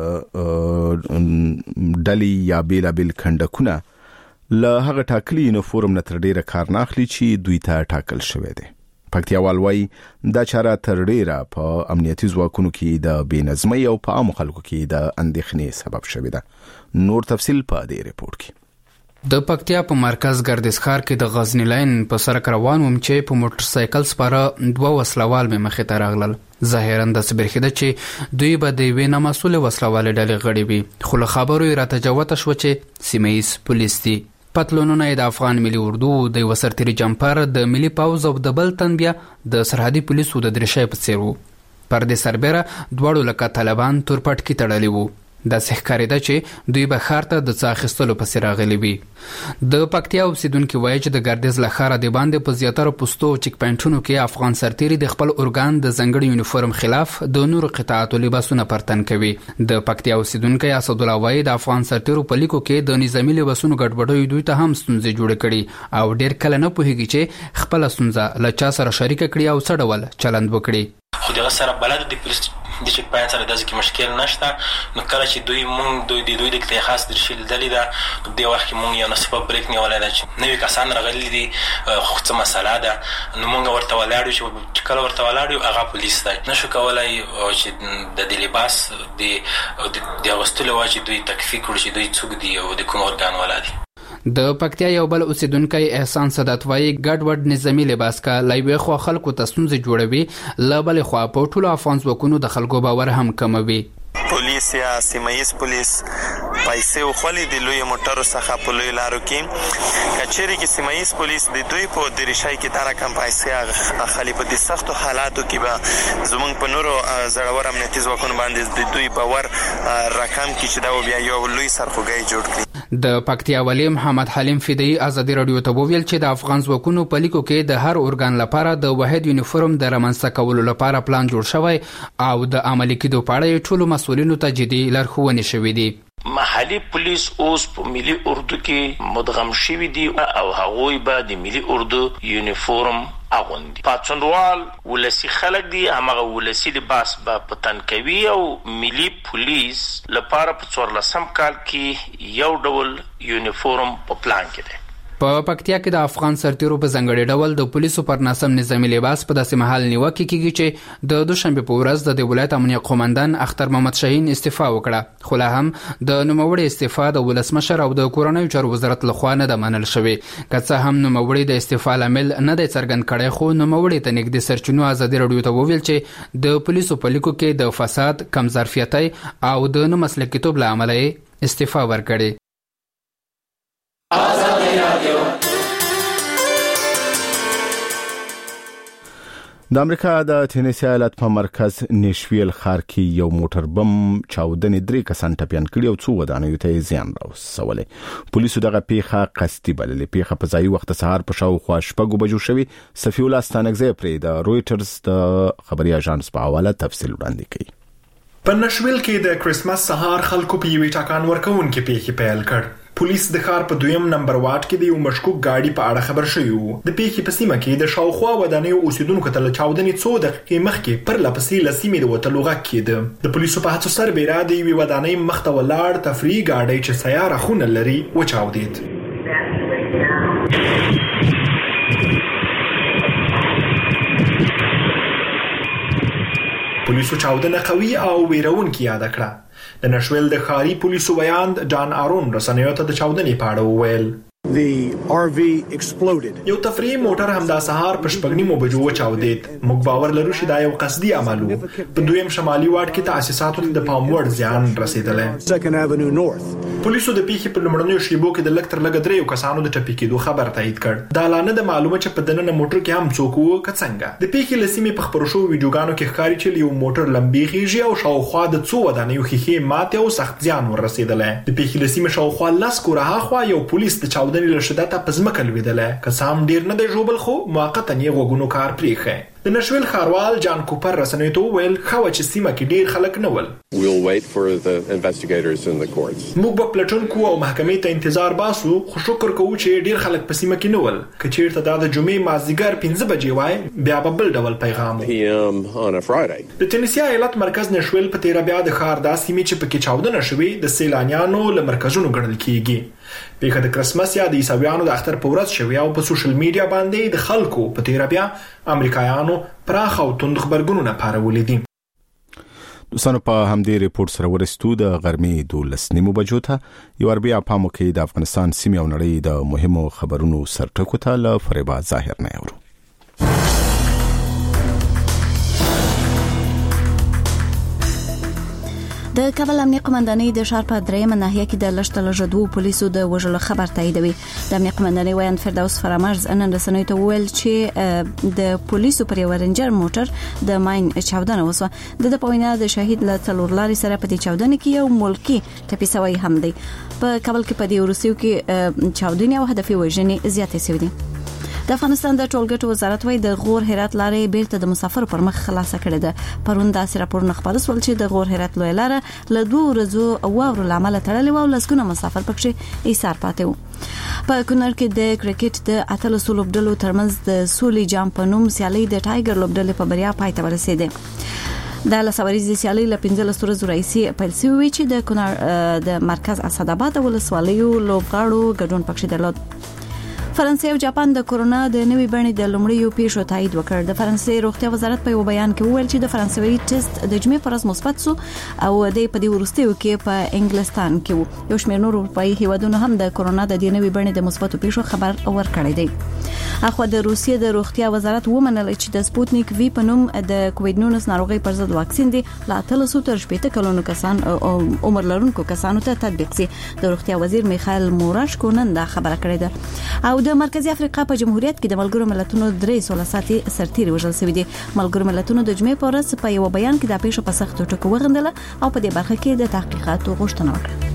Speaker 1: ډلې یا بیلا بیل کندکونه له هغه ټاکلي یونیفورم نه تر ډیره کار نه اخلي چې دوی ته ټاکل شوی دی. پکتیاوال وايي دا چاره تر ډیره په امنیتي ځواکونو کې د بېنظمۍ او په عام خلکو کې د اندېښنې سبب شوی دی. نور تفصيل په دې ریپورت کې.
Speaker 21: د پکتیا په مرکز ګردیز ښار کې د غزنی لاین په سرک روان وم چې په موټر سایکل سپاره دوه وسلوال مې مخې ته راغلل. ظاهراً د سبرخیده چې دوی به د یوې نامسؤله وسلوال ډلې غړي وي، خو له خبرو یې راته جوته شوه چې سیمه ییز پولیس دي. پتلونونه د افغان ملي اردو د یوه سرتیري جمپر د ملي پوځ او د بل تن بیا د سرحدي پولیسو د دریشۍ په څیر وو. پر دې سربیره دواړو لکه طالبان تورپټ کې تړلي وو. دا ښکارېده چې دوی به ښار ته د څه اخیستلو پسې راغلي وي. د پکتیا اوسیدونکي وایي چې د ګردیز له ښاره د باندې په زیاتره پوستو او چیک پاینټونو کې افغان سرتیري د خپل ارګان د ځانګړي یونیفورم خلاف د نورو قطعاتو لباسونه پرتن کوي. د پکتیا اوسیدونکی اسدالله وایي د افغان سرتیرو په لیکو کې د نظامي لباسونو ګډوډۍ دوی ته هم ستونزې جوړې کړي او ډېر کله نه پوهېږي چې خپله ستونزه له چا سره شریکه کړي او څه ډول چلند وکړي.
Speaker 22: خو دغه سره بلد د پولیس د چک پاین سره داسې کې مشکل نشته. نو کله چې دوی مونږ دوی د دوی د کلی خاص درشل دلی دا په دې وخت کې مونږ یو نسبه بریک نیولای دا چې نوې کسان راغلي دي خو څه مسله ده نو مونږ ورته ولاړو چې کله ورته ولاړو هغه پولیس دی نشو کولای چې د دې لباس د د اغوستلو واجب دوی تکفی کړي چې دوی څوک دي او د کوم ارګان ولادي.
Speaker 21: د پکتیا یو بل اوسیدونکی احسان سادات وایي ګډوډ نظامي لباس کا لایوي خو خلکو ته ستونزې جوړوي، لا بل خو په ټولو افغان ځواکونو د خلکو باور هم کموي.
Speaker 23: پولیس یا سیمایي پولیس پیسې او خولي د لوی موټرو څخه په لوی لارو کې کچېری کې سیمایي پولیس د دوی په دریشای کې دا رقم پیسې اخلي. په دې سختو حالاتو کې به زمونږ په نورو زړور امنیتي ځواکونو باندې د دوی باور رقم کې چې دا بیا یو لوی سرخوږی جوړ کړي.
Speaker 21: د پکتیا والی محمد حلیم فدایی ازادي رادیو ته وویل چې د افغان ځواکونو په لیکو کې د هر ارګان لپاره د واحد یونیفورم د رامنځته کولو لپاره پلان جوړ شوی او د عملي کېدو په اړه ټولو مسؤلینو ته جدي لارښوونې شوې دي.
Speaker 24: محلي پولیس اوس په ملي اردو کې مدغم شوي دي او هغوی به د ملي اردو یونیفورم اغوندي. پاتونوال ولسی خلک دي همغه ولسی لباس به پتن کوي او ملي پولیس لپاره په څوارلسم کال کې یو ډول یونیفورم په پلان کې دی.
Speaker 21: په پکتیا کې د افغان سرتیرو په ځانګړي ډول د پولیسو پر ناسم نظامي لباس په داسې مهال نیوکه کیږي چې د دوشنبه په ورځ د ولایت امنیه قومندان اختر محمد شاهین استعفا وکړه، خو لا هم د نوموړي استعفا د ولسمشر او د کورنیو چارو وزارت لخوا نه د منل شوی. که څه هم نوموړي د استعفا لامل نه دی څرګند کړی، خو نوموړي ته نږدې سرچینو ازادي رادیو ته وویل چې د پولیسو په لیکو کې د فساد، کم ظرفیتۍ او د نه مسلکیتوب له امله استعفا ورکړي.
Speaker 1: د امریکا د تینیسی ایالت په مرکز نیشویل ښار کې یو موټر بم چاودنې درې کسان ټپیان کړي او څو ودانیو ته زیان راوسولی. پولیسو دغه پیښه قصدي بللې. پیښه په ځایي وخت سهار په شاوخوا شپږو بجو شوې. صفي الله ستانکزی پرې د رویټرز د خبري اژانس په حواله تفصیل وړاندې کوي.
Speaker 4: په نشویل کې د کریسمس سهار خلکو په یوې ټاکان ورکوونکې پیښې پیل کړ. پولیس د ښار په دویم نمبر واټ کې د یو مشکوک گاډي په اړه خبر شوی وو. د پیښې په سیمه کې د شاوخوا ودانیو اوسیدونکو ته له چاودنې څو دقیقې مخکې پر لپسې له سیمې د وتلو غږ کېده. د پولیسو په هڅو سربیره د یوې ودانۍ مخ ته ولاړ تفریحي گاډی چې سیاره خونه لري وچاودېد. پولیسو چاودنه قوي او ویرونکې یاد کړه. د نشویل د ښاري پولیسو ویاند جان آرون رسنیو ته د چاودنې په اړه وویل.
Speaker 25: The R V exploded.
Speaker 4: یو تفریحي موټر همدا سهار په شپږ نیمو بجو وچاودېد. موږ باور لرو چې دا یو قصدي عمل و. په دویم شمالي واټ کې تاسیساتو ته د پام وړ زیان رسیدلی.
Speaker 25: Second Avenue North.
Speaker 4: پولیسو د پیښې په لومړنیو شیبو کې د لږ تر لږه دریو کسانو د ټپي کېدو خبر تایید کړ. دا لا نه ده معلومه چې په دننه موټر کې هم څوک وو که څنګه. د پیښې له سیمې په خپرو شوو ویډیوګانو کې ښکاري چې یو موټر لمبې خېږي او شاوخوا د څو ودانیو ښیښې ماتې او سخت زیان ورسېدلی. د پیښې له سیمې شاوخوا لس کوره هاخوا یو پولیس د چاودنې چاودنې له شدته په ځمکه لوېدلی. که څه هم ډېر نه دی ژوبل خو موقتا یې غوږونو کار پرېښی. د نشویل ښاروال جان کوپر رسنیو ته وویل ښه وه چې سیمه کې ډېر خلک نه ول.
Speaker 3: We'll wait for the investigators in the courts.
Speaker 4: موږ به پلټونکو او محکمې ته انتظار باسو خو شکر کوو چې ډېر خلک په سیمه کې نه ول. که چېرته دا د جمعې مازدیګر پنځه بجې وای بیا به بل ډول پیغام
Speaker 3: p m on a Friday.
Speaker 4: د تینیسي ایالت مرکز نشویل په تیره بیا د ښار دا سیمې چې پکې چاودنه شوې د سیلانیانو له مرکزونو ګڼل کېږي. پیښه د کرسمس یا د عیسویانو د اختر په ورځ شوې او په سوشل میډیا باندې د خلکو په تیره بیا امریکایانو پراخ او توند خبرګونونه پارولي دي.
Speaker 1: دوستانو په همدې ریپورت سره ورستو د غرمې دولس نیمو بجو ته یو بیا پامو کې د افغانستان سیمې او نړۍ د مهمو خبرونو سرټکو ته له فریبا ظاهر نه اورو.
Speaker 2: د کابل امنیه قومندانۍ د ښار په درېیمه ناحیه کې د لږ تر لږه دوو پولیسو د وژلو خبر تاییدوي. د امنیه قومندانۍ ویاند فردوس فرامرز نن رسنیو ته وویل چې د پولیسو پر یو رنجر موټر د ماین چاودنه وسوه. د د په وینا د شهید له څلور لارې سره په دې چاودنه کې یو ملکی ټپي سوی هم دی. په کابل کې په دې وروستیو کې چاودنې او هدفي وژنې زیاتې شوې دي. د افغانستان د ټولګټو وزارت وايي د غور هرات لارې بیرته د مسافر پر مخ خلاصه کړې ده. پرون داسې راپورونه خپاره شول چې د غور هرات لوی لاره له دوه ورځو واورو لامل تړلې و او لسګونه مسافر پکې ایثار پاتې وو. په کونړ کې د کرکټ د اتلسو لوبډلو ترمنځ د سولې جام په نوم سیالي د ټایګر لوبډلې په بریا پای ته ورسېده. د لسوریزي سیالي له پنځلس ورځو راهیسې پیل شوې چې د کونړ د مرکز اسداباد ولسوالیو لوبغاړو ګډون پکې درلود. فرانسې او جاپان د کورونا د نوي بڼې د لومړیو پیښو تایید وکړ. د فرانسې روغتیا وزارت په یو بیان کې وویل چې د فرانسوي ټیسټ د جمعې پر ورځ مثبت شو او د په دې وروستیو کې په انګلستان کې وو. یو شمېر نور اروپایي هیوادونو هم د کورونا د نوي بڼې د مثبتو پیښو خبر ورکړی دی. اخو د روسیې د روغتیا وزارت ومنل چې د سپوتنیک وی په نوم د کووډ نولس ناروغي پر ضد واکسین دی لا اتلسو تر شپږ کلونو کسان عمر لرونکو کسانو ته تطبیق شي. د روغتیا وزیر میخائیل موراشکو نن دا خبره کړې ده. او د مرکزی افریقا په جمهوریت کې د ملګرو ملتونو درې سوله ساتي سرتیري وژل شوی دي. ملګرو ملتونو د جمعې په ورځ په یو بیان کې دا پیښه په سختو ټکو وغندله او په دې برخه کې د تحقیقاتو غوښتنه وکړه.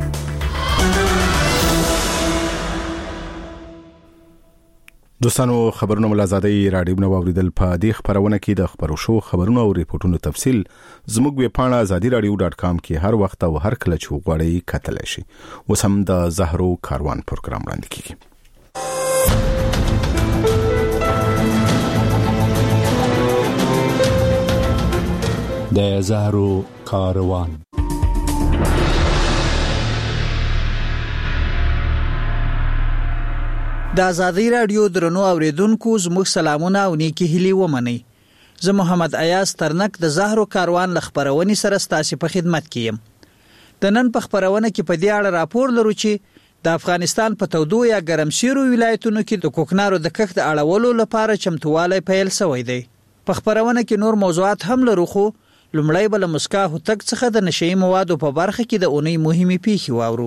Speaker 1: دوستانو خبرونه ملازادي رادیو نو اوریدل په دې خبرونه کې د خبرو شو خبرونه او ریپورتونو تفصیل زموږ ویب پاڼه ازادي رادیو ډاټ کام کې هر وخت او هر کله چې وغواړئ کتلی شئ. اوس هم د زهرو کاروان پروګرام وړاندې کیږي.
Speaker 5: د زهرو کاروان.
Speaker 6: د ازادي رادیو درنو اوریدونکو زموږ سلامونه او نیکی هیلې ومنئ. زه محمد ایاز ترنک د زهرو کاروان لخبرونې سره ستاسو په خدمت کې یم. د نن په خبرونه کې په دې اړه راپور لرو چې د افغانستان په تودو یا ګرمسیرو ولایتونو کې د کوکنارو د کښت اړولو لپاره چمتووالی پیل شوی دی. په خبرونه کې نور موضوعات هم لرو خو لومړی بل مسکا هوتک څخه د نشئی موادو په برخه کې د اونۍ مهمه پیښې واورو.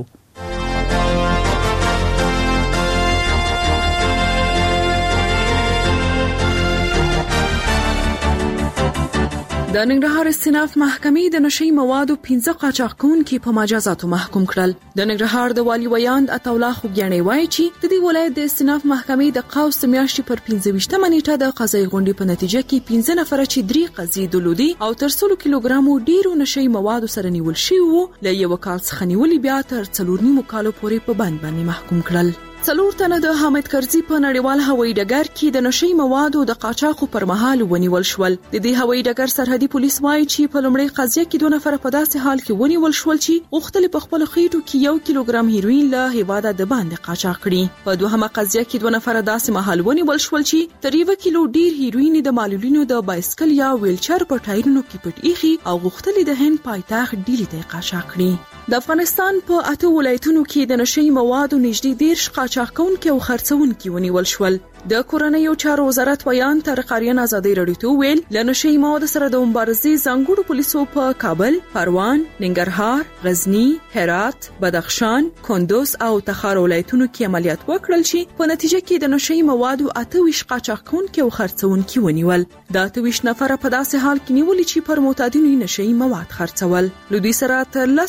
Speaker 7: د ننګرهار استیناف محکمې د نشئی موادو پنځه قاچاقونکي په مجازاتو محکوم کړل. د ننګرهار د والي ویاند عطاالله خوګیاڼي وایي چې د دې ولایت د استیناف محکمې د قوس میاشتې پر پنځه ویشتمه نیټه د قضایي غونډې په نتیجه کې پنځه نفر چې درې قضیې درلودي او تر سلو کیلوګرامو ډیرو نشئی موادو سره نیول شوي وو له یو کال څخه نیولې بیا تر څلور نیمو کالو پورې په بند باندې محکوم کړل. څلور تنه د حامد کرزي په نړیوال هوایي ډګر کې د نشئی موادو د قاچاقو پر مهال ونیول شول. د دې هوایي ډګر سرحدي پولیس وایي چې په لومړۍ قضیه کې دوه نفر په داسې حال کې ونیول شول چې غوښتل په خپل خېټو کې یو کیلوګرام هیروین له هیواده د باندې قاچاق کړي. په دوهمه قضیه کې دوه نفر داسې مهال ونیول شول چې تر یو کیلو ډیر هیروین د معلولینو د بایسکل یا ویلچر په ټایرونو کې پټ ایخي او غوښتل د هند پایتخت ډیلی ته قاچاق کړي. د افغانستان په اته ولایتونو کې د نشئی موادو نږدې دیرش قاچاقونکي او خرڅونکي ونیول شول. د کورنیو چارو وزارت ویان طارق آریان ازادي رادیو ته ویل له نشئی موادو سره د مبارزې ځانګړو پولیسو په کابل، پروان، ننګرهار، غزنی، هرات، بدخشان، کندوز او تخار ولایتونو کې عملیات وکړل چې په نتیجه کې د نشئی موادو اته ویش قاچاقونکي او خرڅونکي ونیول. دا اته ویش نفر په داسې حال کې نیول چې پر معتادینو نشئی مواد خرڅول. لودي سره تر لسو کیلوګرام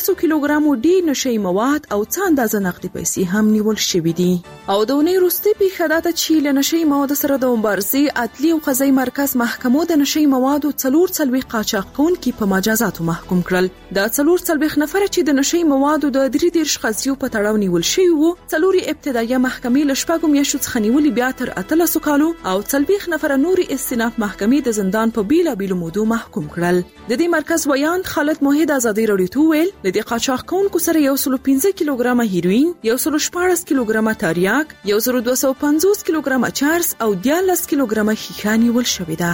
Speaker 7: کیلوګرامو ډیر نشي مواد او څه اندازه نقدي پیسې هم نیول شوې دي. او د ونې وروستي پیښه دا ده چې له نشي مواد سره د مبارزې عدلي او قضایي مرکز محکمو د نشي موادو څلور څلوېښت قاچاق کوونکي په مجازاتو محکوم کړل. دا څلور څلوېښت نفر چې د نشي موادو د درې دېرش قضیو په تړاو نیول شوي وو، څلور ابتدایي محکمې له شپږو میاشتو څخه نیولې بیا تر اتلسو کالو او څلوېښت نفره نورې استیناف محکمې د زندان په بیلابیلو مودو محکوم کړل. د دې مرکز ویاند خالد موحد ازادي راډیو ته وویل له دې قاچاق کوونکو سره یو سل پنځه کیلوګرامه هیروین، یو سل شپاړس کیلوګرامه تریاک، یو سل دوه سوه پنځوس کیلوګرامه چرس او دیارلس کیلوګرامه ښیښه نیول شوې ده.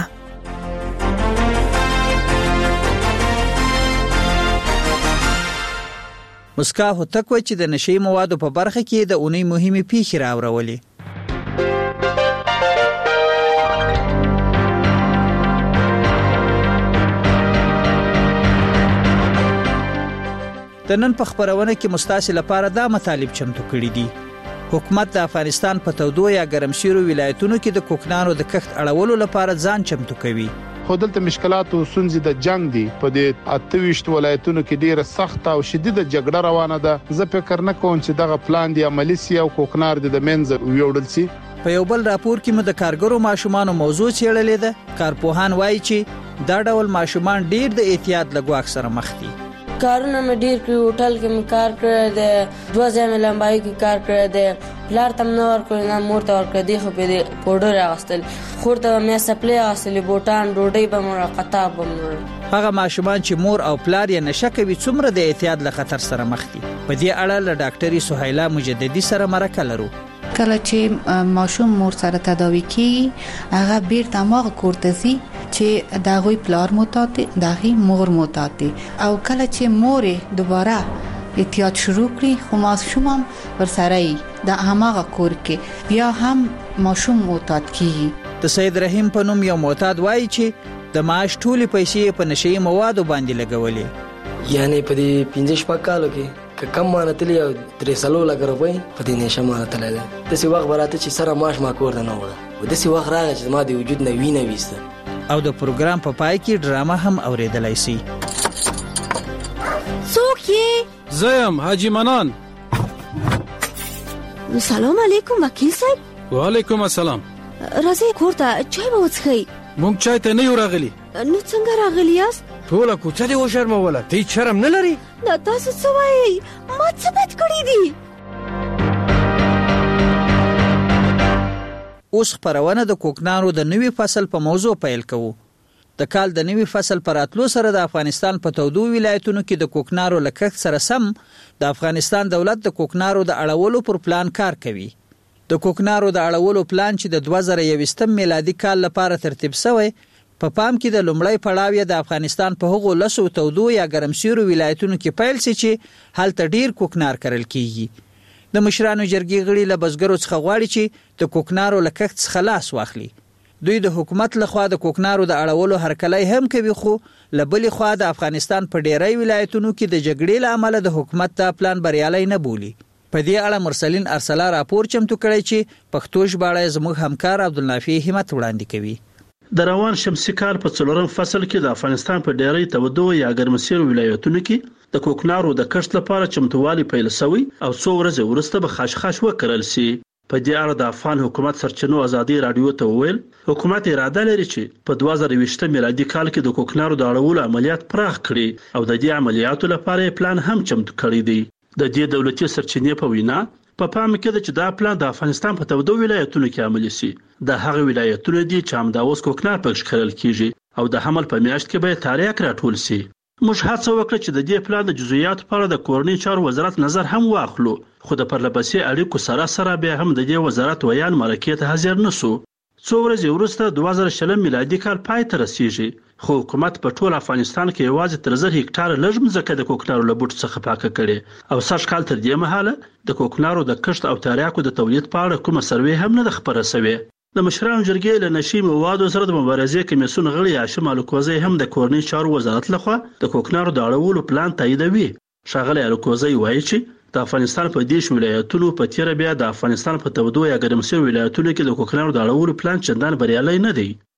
Speaker 6: مسکا هوتک وایي چې د نشي موادو په برخه کې د اونۍ مهمې پیښې راوړولې. د نن په خبرونه کې مستاسي لپاره دا مطالب چمتو کړي دي. حکومت د افغانستان په تودو یا ګرمسیرو ولایتونو کې د کوکنارو د کښت اړولو لپاره ځان چمتو کوي.
Speaker 8: خو دلته مشکلات او سنځي د جنگ دي. په دې اتهویشت ولایتونو کې ډیره سخت او شدید جګړه روانه ده. زه فکر نه کوم چې دغه پلان دی عملی سي او کوکنار د منځ ویوړل سي.
Speaker 6: په یو بل راپور کې مو د کارګرو ماشومان موضوع څېړلې ده. کارپوهان وایي چې دا ډول ماشومان ډیر د احتیاط لګواک سره مخ دي.
Speaker 9: کارونه مې ډیر کړی، هوټل کې مې کار کړی دی، دوه ځای مې لمبایي کې کار کړی دی، پلار ته مې نه ورکړی نه مور ته ورکړی دی، خو په دې پوډر اغوستل، خور ته مې سپلې اغوستلې، بوټان ډوډۍ به مې قطاب به مې.
Speaker 6: هغه ماشومان چې مور او پلار یې نشه کوي څومره د احتیاط له خطر سره مخ دي. په دې اړه له ډاکټري سهیلا مجددي سره مرکه لرو.
Speaker 10: کله چې ماشوم مور سره تداوي کیږي هغه بیرته ماغه کوړته سي چې دا غوي پلار موتاتي داغي مور موتاتي او کله چې مور دوباره احتیاط شروع کړي خو ماشوم هم ورسره د هغه کور کې بیا هم ماشوم موتات کیږي.
Speaker 6: د سید رحیم په نوم یو معتاد وایي چې د معاش ټولې پیسې په نشي موادو باندې لګولې.
Speaker 11: یعنی په دې پنځه شپږ کالو کې که کم مانتلی او درې سلو لګ روپۍ په دې نشه مانتلی ده. داسې وخت به راته چې سره معاش ما کور ته نه وړه او داسې وخت راغی چې زما د وجود نه وینه ویسته.
Speaker 6: او د پروګرام په پای کې ډرامه هم اورېدلی سي.
Speaker 12: څوک یې؟
Speaker 26: زه یم حاجي منان.
Speaker 12: سلام علیکم وکیل صاحب.
Speaker 26: وعلیکم السلام.
Speaker 12: راځئ کور ته چای به وڅښئ.
Speaker 26: مونږ چای ته نه یو راغلي.
Speaker 12: نو څنګه راغلی یاست؟
Speaker 26: ټوله کوڅه دې وشرموله. ته هیڅ شرم نه لري؟
Speaker 12: دا تاسو څه وایئ؟ ما څه بد کړي دي؟
Speaker 6: اوس خبرونه د کوکنارو د نوي فصل په موضوع پیل کوو. د کال د نوي فصل پر اتلو سره د افغانستان په تودو ولایتونو کې د کوکنارو لکښت سره سم د افغانستان دولت د کوکنارو د اړولو پر پلان کار کوي. د کوکنارو د اړولو پلان چې د دوه زره یوویشتم میلادي کال لپاره ترتیب شوی په پا پام کې د لومړی پړاو د افغانستان په هغو لسو تودو یا ګرمسیرو ولایتونو کې پیل شي چې هلته ډیر کوکنار کرل کیږي. د مشرانو جرګې غړي له بزګرو څخه غواړي چې د کوکنارو لکښت څخه لاس واخلي. دوی د حکومت لخوا د کوکنارو د اړولو هرکلی هم کوي خو له بلې خوا د افغانستان په ډیری ولایتونو کې د جګړې له امله د حکومت دا پلان بریالی نه بولي. په دې اړه مرسلین ارسلا راپور چمتو کړی چې پښتو ژباړه زموږ همکار عبدالنافع همت وړاندې کوي.
Speaker 27: د روان شمسي کال په څلورم فصل کې د افغانستان په ډیری تودو یا ګرمسیرو ولایتونو کې د کوکنارو د کښت لپاره چمتووالي پیل شوی او څو ورځې وروسته به خاشخاش وکرل شي. په دې اړه د افغان حکومت سرچینو ازادي رادیو ته وویل حکومت اراده لري چې په دوه زره یوویشتم میلادي کال کې د کوکنارو د اړولو عملیات پراخ کړي او د دې عملیاتو لپاره پلان هم چمتو کړی دی. د دې دولتي سرچینې په وینا په پام کې ده چې دا پلان د افغانستان په تودو ولایتونو کې عملي شي. د هغه ولایتونو دي چې همدا اوس کوکنار پکې کرل کیږي او د حمل په میاشت کې به تاریخ راټول شي. موږ هڅه وکړه چې د دې پلان د جزئیاتو په اړه د کورنۍ چارو وزارت نظر هم واخلو خو د پرلپسې اړیکو سره سره به هم د دې وزارت ویان مرکې ته حاضر نشو. څو ورځې وروسته دوه زره شلم میلادي کال پای ته رسیږي خو حکومت په ټول افغانستان کې یوازې تر زر هکټار لږ مځکه د کوکنارو له بوټو څخه پاکه کړې او سږ کال تر دې مهاله د کوکنارو د کښت او تریاکو د تولید په اړه کومه سروې هم نه ده خپره شوې. د مشرانو جرګې له نشي موادو سره د مبارزې کمیسیون غړي هاشم الکوزی هم د کورنۍ چارو وزارت لخوا د کوکنارو د اړولو پلان تاییدوي. ښاغلی الکوزی وایي چې د افغانستان په دیش ولایتونو په تیره بیا د افغانستان په تودو یا ګرمسیرو ولایتونو کې د کوکنارو د اړولو پلان چندان بریالی نه دی.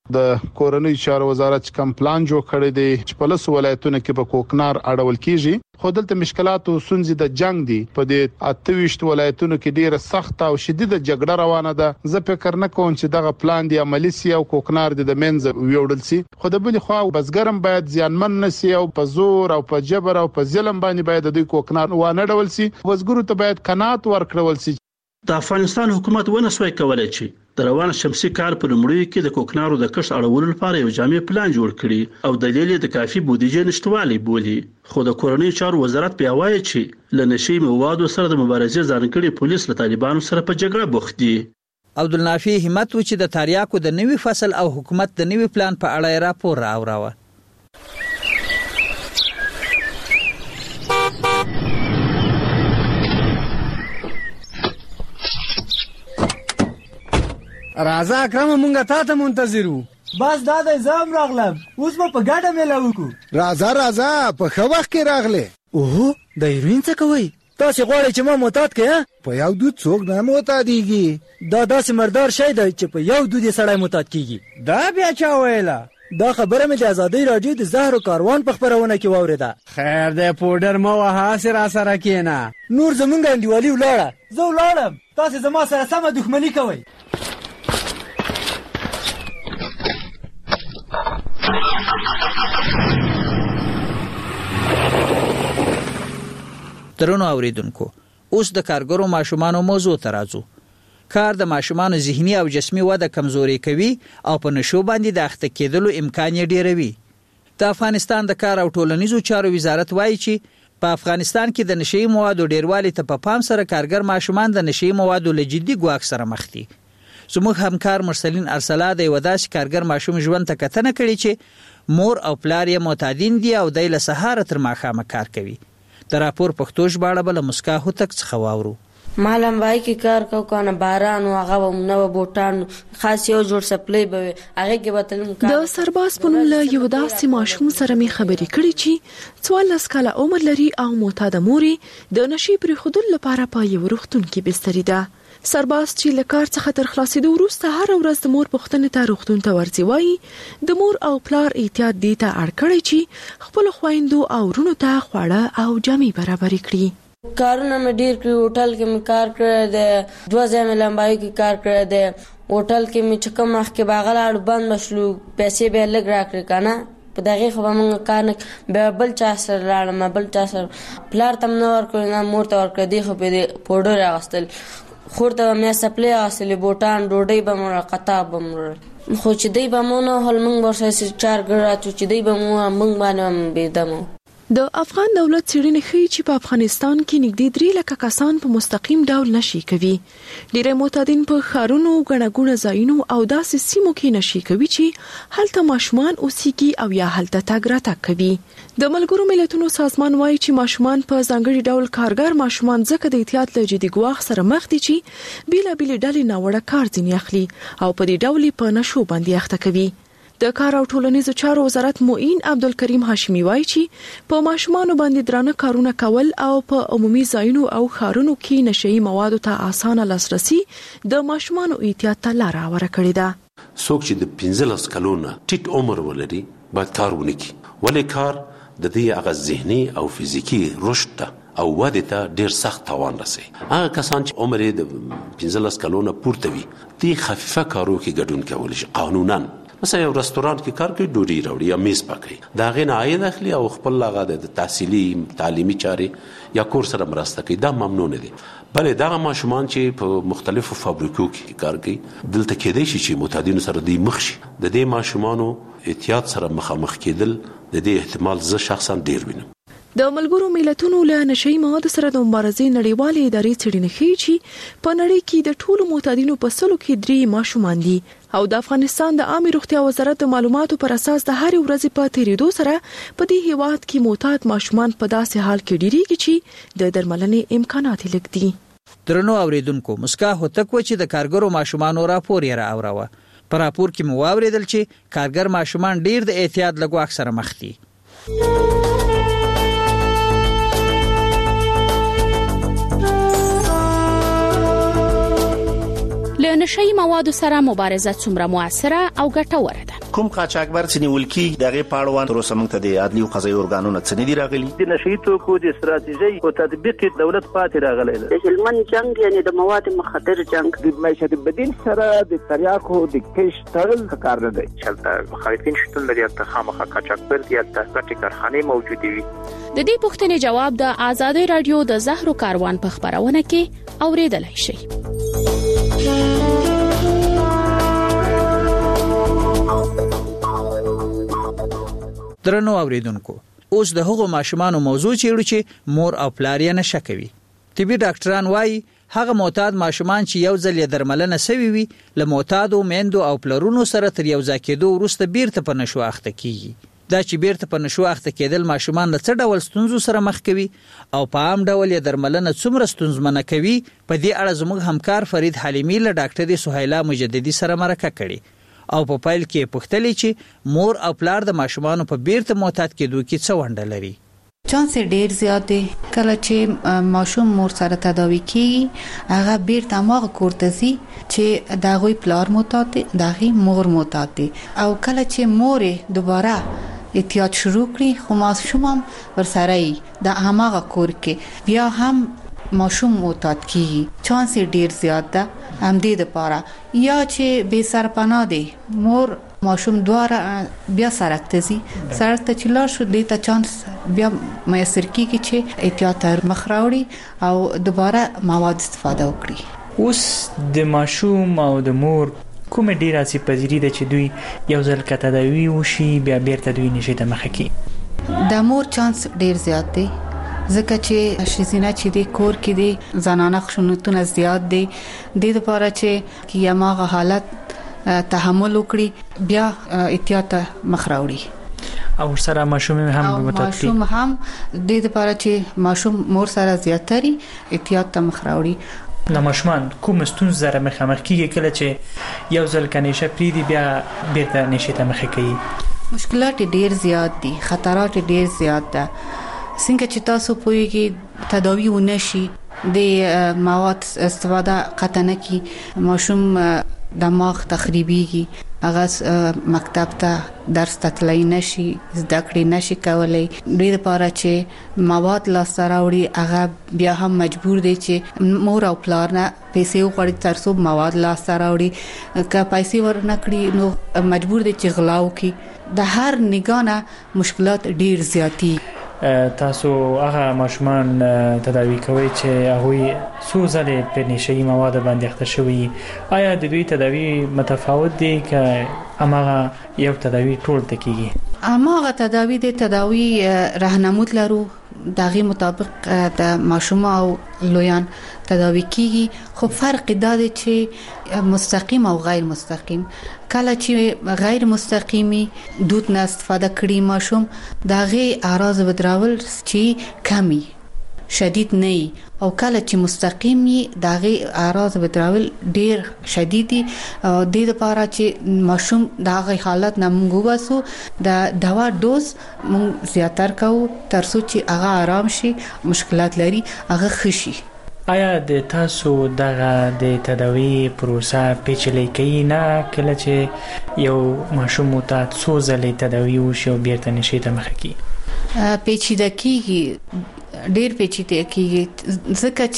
Speaker 8: د کورنۍ چارو وزارت کم پلان جوړ کړی دی چې په لس ولایتونو کې په کوکنار اړول کیږي خو دلته مشکلات او سنځي د جنگ دي په دې اتهشت ولایتونو کې ډیره سخت او شدیده جګړه روانه ده زه فکر نه کوم چې دغه پلان دی عملی سي او کوکنار د منځ ویوړل سي خو د بل خو بزګرم باید ځانمن نسی او په زور او په جبر او په ظلم باندې باید د کوکنار وانه ډول سي وزګرو ته باید قناعت ورکړول سي.
Speaker 27: د افغانستان حکومت ونه سوی کولای شي د روان شمسي کال په لومړیو کې د کوکنارو د کښت اړولو لپاره یو جامع پلان جوړ کړي او دلیل یې د کافي بودیجې نشټوالي بولي خو د کورنۍ چارو وزارت بیا وایي چې له نشي موادو سره د مبارزې ځانګړي پولیس له طالبانو سره په جګړه بوخت دي.
Speaker 6: عبدالنافع همت و چې د تاریاکو د نوي فصل او حکومت د نوي پلان په اړه راپور راوړاوه.
Speaker 13: راځه اکرم مونږه تا ته منتظر وو.
Speaker 14: بس دا د زم راغلم اوس په ګډه مې لوکو.
Speaker 13: راځه راځه په خو وخت کې راغله. اوه د هیروین څه کوي؟ تاسو غواړئ چې ما معتاد کړئ؟ په یو دود څوک نه معتادیږي. دا داسې مردار شی دی چې په یو دود یې سړی معتاد کیږي. دا بیا چا ویله؟ دا خبره مې د ازادۍ راډیو د زهرو کاروان په خبرونه کې واوریده.
Speaker 14: خیر دی پودر مو وها سره سره کینا. نور زمونږ انډیوالي ولاړه. زه ولاړم. تاسو زما سره سم دښمنی کوئ.
Speaker 6: درنو اوریدونکو اوس د کارګرو ماشومانو موضوع ته راځو. کار د ماشومانو ذهني او جسمي وده کمزوري کوي او په نشو باندې د اخته کېدلو امکان یې ډیروي. د افغانستان د کار او ټولنیزو چارو وزارت وایي چې په افغانستان کې د نشي موادو ډیروالي ته په پام سره کارګر ماشومان د نشي موادو له جدي ګواښ سره مخ دي. زموږ همکار مرسلین ارسلا د وداس کارګر ماشوم ژوند ته کتنه کړي چې مور او پلار یې معتادین دي او د له سهار تر ماښامه کار کوي. د راپور پښتو ژباړه بل مسکا هوتک څخه واورو.
Speaker 9: مالم وای کی کار کو کنه باران او هغه نو بوټان خاص یو جوړ سپلای به هغه کې وتلم.
Speaker 7: د سرباز په نوم له یو داسې ماشوم سره می خبرې کړې چې څوارلس کاله عمر لري او معتاده موري د نشي پر خودل لپاره په یو روغتون کې بستری ده. سرباز چې له کار څخه تر خلاصېدو وروسته هر ورځ د مور پوښتنې ته روغتون ته ورځي وایي د مور او پلار احتیاط دی ته اړ کړی چې خپل خويندو او ورونو ته خواړه او جامې برابرې کړي.
Speaker 9: کارونه مې ډیر کړی هوټل کې مې کار کړی د دوه ځای مې لمبای کې کار کړی د هوټل کې مې چکه مخ کې باغلاړ بند مشلو پیسې به لګ راکړي کنه په دغه خو موږ کار نه به بل چا سره لاړم بل چا سره پلار تم نو ور کړی نه مور ته ور کړی دی خو په پودر راغستل خورته مې سپلې اصلي بوټان ډوډۍ به مور قطا به مور خو چې دی به مونږ هل موږ ورسې چار ګرا چې دی به مونږ موږ باندې بيدمو.
Speaker 7: د افغان دولت څېړنې ښیي چې په افغانستان کې نږدې درې لکه کسان په مستقیم ډول نشي کوي. ډېری معتادین په ښارونو ګڼه ګوڼه ځایونو او داسې سیمو کې نشي کوي چې هلته ماشومان اوسېږي او یا هلته تګ راتګ کوي. د ملګرو ملتونو سازمان وایي چې ماشومان په ځانګړي ډول کارګر ماشومان ځکه د احتیاط له جدي ګواښ سره مخ دي چې بېلابېلې ډلې ناوړه کار ځینې اخلي او په دې ډول په نشو باندې اخته کوي. د کار او ټولنیزو چارو وزارت معین عبدالکریم هاشمی وایي چې په ماشومانو باندې درانه کارونه کول او په عمومي ځایونو او ښارونو کې نشئی موادو ته اسانه لاسرسي د ماشومانو احتیاط ته لار هواره کړې ده.
Speaker 15: څوک چې د پنځلس کلونو ټیټ عمر ولري باید کار ونه کړي ولې کار د دې هغه ذهني او فزیکی رشد ته او واده ته ډیر سخت تاوان رسي. هغه کسان چې عمر یې د پنځلس کلونو پورته وي دي خفیفه کارو کې ګډون کولی شي قانونا. مثلا یو رستوران کې کار کوي ډوډۍ راوړي یا میز پاکوي دا غي نه عاید اخلي او خپل هغه د تحصیلي تعلیمي چارې یا کور سره مرسته کوي دا ممنوع نه دي. بلې دا ماشومان چې په مختلفو فابریکو کې کار کوي دلته کېدای شي چې معتادینو سره دی مخ شي د دې ماشومانو احتیاط سره مخامخ کېدل د دې احتمال زه شخصا ډیر وینم.
Speaker 7: د ملګرو ملتونو له نشئی موادو سره د مبارزې نړیوالې ادارې څېړنې ښیي چې په نړۍ کې د ټولو معتادینو په سلو کې درې ماشومان دي او د افغانستان د عامه روغتیا وزارت د معلوماتو پر اساس د هر ورځې په تیریدو سره په دې هیواد کې معتاد ماشومان په داسې حال کې ډیریږي چې د درملنې امکانات یې لږ دي.
Speaker 6: درنو اوریدونکو مسکا هوتک و چې د کارګرو ماشومانو راپور یې راوړاوه. په راپور کې مو واوریدل چې کارګر ماشومان ډیر د احتیاط له ګواښ سره مخ دي.
Speaker 16: له نشئی موادو سره مبارزه څومره موثره او ګټوره ده.
Speaker 17: کوم قاچاقبر چې نیول کیږي دغه پاړوان تر اوسه موږ ته د عدلي او قضایي ارګانونو څخه نه دی راغلي.
Speaker 18: د نشئی توکو د استراتیژي او تطبیق دولت پاتې راغلی دی.
Speaker 19: د هلمند جنگ یعنی د مواد مخدر جنگ
Speaker 18: د معیشت بدیل سره د تریاکو د کش تړل کار نه دی.
Speaker 20: چلته مخالفین شتون لري چې خامخا قاچاقبر دي د غټي کارخانه موجوده وي.
Speaker 16: د دې پوښتنې جواب د آزادۍ رادیو د زهرو کاروان په خبرونه کې اوریدلای شئ.
Speaker 6: درنو اوریدونکو، اوس د هغو ماشومانو موضوع چیرې چې مور او پلار یې نشه کوي. طبي ډاکټران وایي هغه معتاد ماشومان چې یو ځل یې درملنه سوي وي له معتادو میندو او پلرونو سره تر یو ځای کېدو وروسته بیرته په نشو اخته کیږي. دا چې بیرته په نشو اخته کېدل ماشومان له څه ډول ستونزو سره مخ کوي او په عام ډول یې درملنه څومره ستونزمنه کوي، په دې اړه زموږ همکار فرید حلیمی له ډاکټرې سهیلا مجددي سره مرکه کړې او په پیل کې پوښتلې چې مور او پلار د ماشومانو په بیرته معتاد کېدو کې څه ونډه لري.
Speaker 10: چانس ډیر زیات دی. کله چې ماشوم مور سره تداوی کیږي هغه بیرته ماغه کورتزي چې داغوی پلار معتاد دی، داغي مور معتاد دی، او کله چې مور دوباره احتیاط شروع کړي خو ماشوم هم ورسره ای د هماغه کور کې بیا هم ماشوم معتاد کیږي. چانس ډیر زیات ده. هم دې لپاره یا چې بے سرپناه دی مور ماشوم دواره بیا سړک ته ځي، سړک ته چې لاړ شو دې ته چانس بیا میسر کیږي چې احتیاط مخ راوړي او دوباره مواد استفاده وکړي.
Speaker 22: اوس د ماشوم او د مور کومه ډیره سي پذیری ده چې دوی یو ځل کته دوی وشي بیا بیرته دوی نشي ته مخ کی.
Speaker 10: د مور چانس ډیر زیات دی ځکه چې شیزینه چې د کور کې دی زنانه خشونتونه زیات دی. د لپاره چې کیماغه حالت تحمل وکړي بیا احتیاط مخ راوړي
Speaker 22: او سره ماشوم هم متوقع
Speaker 10: ماشوم هم د لپاره چې ماشوم مور سره زیاتري احتیاط مخ راوړي.
Speaker 22: د ماشومان کوم ستونزې سره مخامخ کیږي کله چې یو ځل کنيشه پریدي بیا بیرته نشي ته مخ کوي؟
Speaker 10: مشکلات ډیر زیات دي، خطرات ډیر زیات ده. څنګه چې تاسو پوهیږئ تداوی ونشي د مواد استفاده قطع نه کی ماشوم دماغ تخریبيږي، هغه مکتب ته درس تتلای نشي، زده کړې نشي کولای. ډېر لپاره چې مواد لاس راوړي هغه بیا هم مجبور دي چې مور او پلار نه پیسې وغواړي ترڅو مواد لاس راوړي. که پیسې ورنکړي نو مجبور دي چې غلا وکړي. د هر نگانه مشکلات ډېر زیاتی.
Speaker 22: تاسو هغه ماشومان تداوی کوي چې هغه سوزلې په نشئی مواد باندې اخته شوی، آیا د دوی تداوی متفاوت دي که امغه یو تداوی ټول تکیږي؟
Speaker 10: امغه تداوی د تداوی راهنمود لرو، دغه مطابق د ماشوم او لویان تداوی کیږي. خو فرق دا دی چې مستقیم او غیر مستقیم. کله چې غیر مستقیمی دود نه استفاده کړي ماشوم دغه اعراض بدراول چې کمی شدید نه او کله چې مستقیمی دغه اعراض بدراول ډیر شدیدي او د دې لپاره چې ماشوم دغه حالت نه موږ واسو د دوا دوز موږ زیاتر کوو ترڅو چې هغه آرام شي، مشکلات لري هغه خشي.
Speaker 22: آیا د تاسو دغه د تداوی پروسه پیچلې کوي نه کله چې یو ماشوم ته څو ځلې تداوی وشي او بیرته نشي ته مخ کی؟
Speaker 10: پیچیده کیږي، ډیر پیچیده کیږي ځکه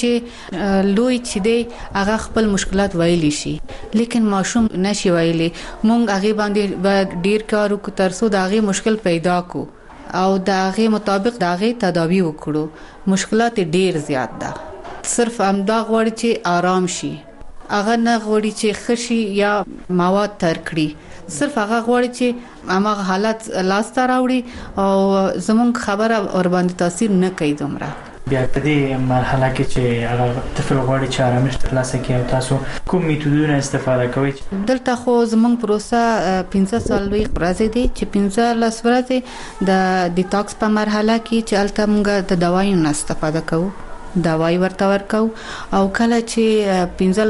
Speaker 10: چې لوی چې دی هغه خپل مشکلات وایلی شي لیکن ماشوم نشي وایلی. مونږ هغه باندې ډیر کار وکړو ترڅو دا هغه مشکل پیدا کو او دا هغه مطابق دا هغه تداوی وکړو. مشکلات ډیر زیات ده. صرف امدا غوړي چې آرام شي، هغه نه غوړي چې خشي یا مواد تر کړي، صرف هغه غوړي چې هغه حالت لاس ته راوړي او زمونږ خبره ور باندې تاثیر نه کوي دومره.
Speaker 22: بیا په دې مرحله کې چې هغه طفل غوړي چې آرامش ترلاسه کوي تاسو کوم میتودونه استفاده کوئ؟
Speaker 10: دلته خو زمونږ پروسه پنځه څلوي ورځې دي چې پنځه لس ورځې د ډیټاکس په مرحله کې چې الته موږ د دوايو نه استفاده کوو، دوايي ورته ورکو او کله چې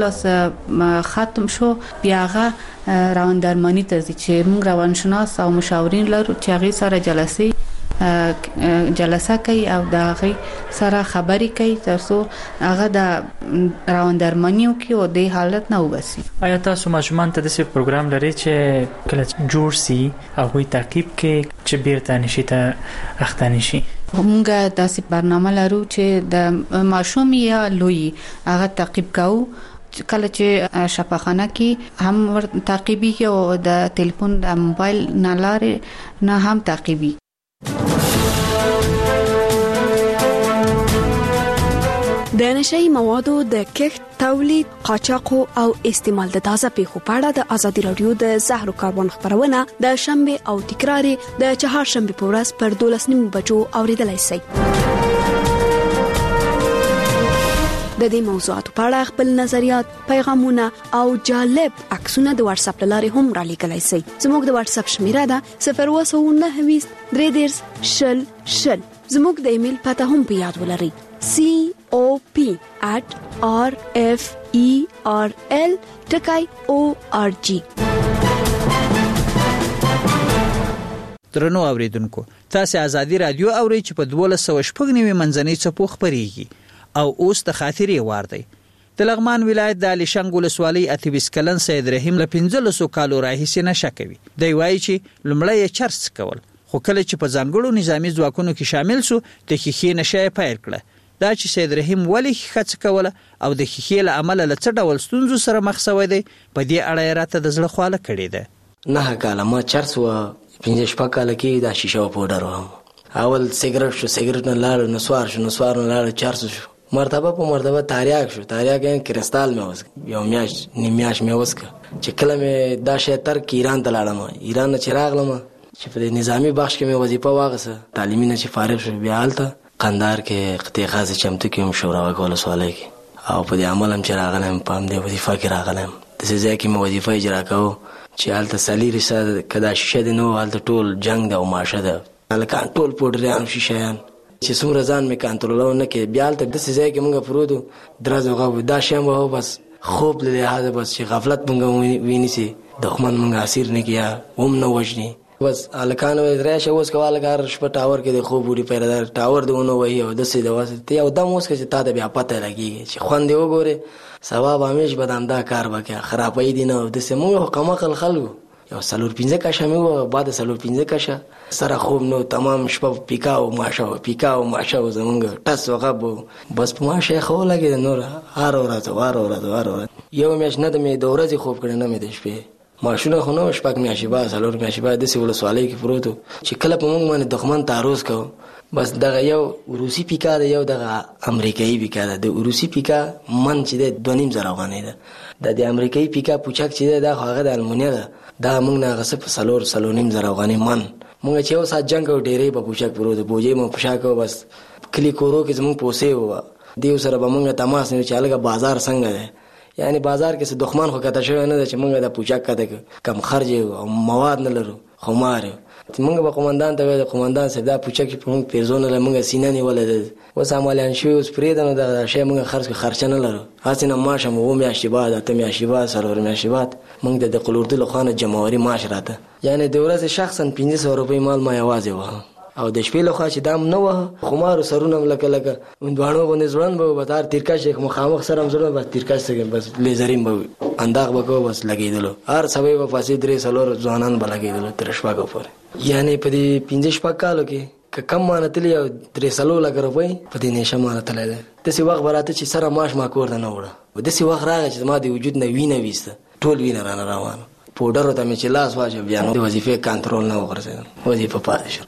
Speaker 10: پنځه ختم شو بیا هغه روان درمانی ته چې موږ روانشناس او مشاورین لرو چې هغه سره جلسې جلسه کوي او د هغه سره خبرې کوي ترڅو هغه د راوندرمنیو کې او د حالت نه وبسي.
Speaker 22: آیا تاسو ماشومان ته د سی پروګرام لري چې کله جوړ سي هغه تعقیب کې چې بیرته نشي ته اختانی شي؟
Speaker 10: موږ داسې برنامه لرو چې د ماشوم یا لوی هغه تعقیب کوو. کله چې شفاخانه کې هم ور تعقیبي کې او د ټلیفون د موبایل نه لارې نه هم تعقیبي.
Speaker 2: د نشئی موادو د کښت، تولید، قاچاق او استعمال د تازه پیښو په اړه د ازادي رادیو د زهرو کاروان خبرونه د شنبه او تکرار د چهارشنبه په ورځ پر دولس نیم بجو اوریدلای شئ. د دې موضوعاتو په اړه خپل نظریات، پیغامونه او جالب عکسونه د واتس اپ لارې هم را لیکلای شئ. زموږ د واتس اپ شمیره ده صفر اووه نهه ویشت درې دېرش شل شل. زموږ د ایمیل پته هم په یاد ولرئ: c o p at r f e r l ټکای o r g.
Speaker 6: درنو اوریدونکو، تاسو ازادي رادیو اورئ چې په دولس سوه شپږ نوي منځنۍ څپو خبريږي او اوس د خاطرې وار دی. د لغمان ولایت د علي شنګ ولسوالۍ اتویس کلن سید رحیم له پنځلسو کالو راهیسې نشه کوي. دی وایي چې لومړی یې چرس کول، خو کله چې په ځانګړو نظامی ځواکونو کې شامل سو د خیخي نشه پیل کړه. دا چې سید رحیم ولی خڅ کوله او د خیخي له عمله له څه ډول ستونزو سره مخ شوی دی، په دې اړه راته د زړه خواله کړې ده.
Speaker 11: نه کاله ما چرس و پنځه شپږ کاله کې دا شیشه پاوډر و. اول سیګریټ شو، سیګریټ نه لاړ، نو سوار شو، نو سوار نه لاړ، چرس شو. مرتبه په مرتبه تاریاک شو. تاریاک یې کرستال مې وس یو میاش نیمیاش مې وس چې کله مې دا شی تر کې ایران ته لاړم. ایران نه چې راغلم چې په نظامی بخش کې مې وظیفه واغسه، تعلیمي نه چې فارغ شو، بیا حالته قندار کې قطعه غاز چمتو کې هم شورا وکول سوالای کې او په دې عمل هم چې راغلم په دې وظیفه کې راغلم. د څه ځای کې مې وظیفه اجرا کوم چې حالته سلی رساله کدا شیشه دی نو حالته ټول جنگ د او ماشه ده الکان ټول پودریان شیشهان چې څومره ځان مې کنټرولو نه کې بیا حالته د څه ځای کې موږ پرودو درازغه دا شیم وو بس خوب له هغه بس چې غفلت موږ ویني سي دښمن موږ اسیر نه کیا هم نه وژني بس الکان وې راشه اوس کواله کار شپه ټاور کې د خوب وړي پیدا ټاور دونه وای او د څه د واسطه یو دم اوس کې تا د بیا پته لګي چې خوند وګوره ثواب همیش بدام دا کار وکړه خرابې دي نه د سمو قمقل خلکو یو سلور پنځه کاشه مې و بعد سلور پنځه کاشه سره خوب نو تمام شپه پیکا او ماشه پیکا او ماشه زمونږ ټس وغب بس په ماشه خو لګي نور هر ورځ هر ورځ هر ورځ یو میاش نه د مې د ورځې خوب کړي نه مې د شپې ماشونه خو نو شپږ میاشي با سلور میاشي با د سیول سوالای کې پروتو چې کله په موږ باندې دښمن تعرض کو بس دغه یو روسي پیکا د یو دغه امریکایي پیکا د روسي پیکا من چې د دونیم زره افغانۍ ده د امریکایي پیکا پوچاک چې د هغه د المونیا ده دا موږ نه غصب سلور سلونیم زره افغانۍ من موږ چې اوس جنگ او ډېرې په پوچاک پروت بوجي مو پوشاک بس کلی کورو کې زموږ پوسه و دیو سره به موږ تماس نه چالګه بازار څنګه ده یعنی بازار کې څه دښمن خو کته شوی نه ده چې موږ د پوچاک کته کم خرج او مواد نه لرو خمار موږ به قومندان ته د قومندان سره د پوچاک په موږ پیزونه له موږ سینې نیولې و سامالان شو اوس پرې دنه د شی موږ خرج خرچ نه لرو حسینه ماشه مو مې اشتباه ته مې اشتباه سره مې اشتباه موږ د قلورد له خانه جمهوریت معاش راته یعنی د ورځې شخصا پنځه سوه روپۍ مال ما یوازې و او د شپې له خوا چې دام نه و خمار سرونه لکه لکه وندوانو باندې ځوان به بازار تیرکا شیخ مخامخ سره زړه بس تیرکا سره بس لیزرین به انداغ وکاو بس لګیدلو هر سبا په پاسې درې سلور ځوانان به لګیدلو تر شپه کو پر یعنی په دې پنځه شپه کالو کې کم مانتلی او درې سلور لګ روپۍ په دې نشه مانتلی ده د سی وخت براته چې سره ماش ما کور نه وړه د سی وخت راغی چې ما د وجود نه وینه وسته ټول وینه را روانه پودر ته مې چې لاس واچو بیا نو وظیفه کنټرول نه وکړم وظیفه پاتې شو.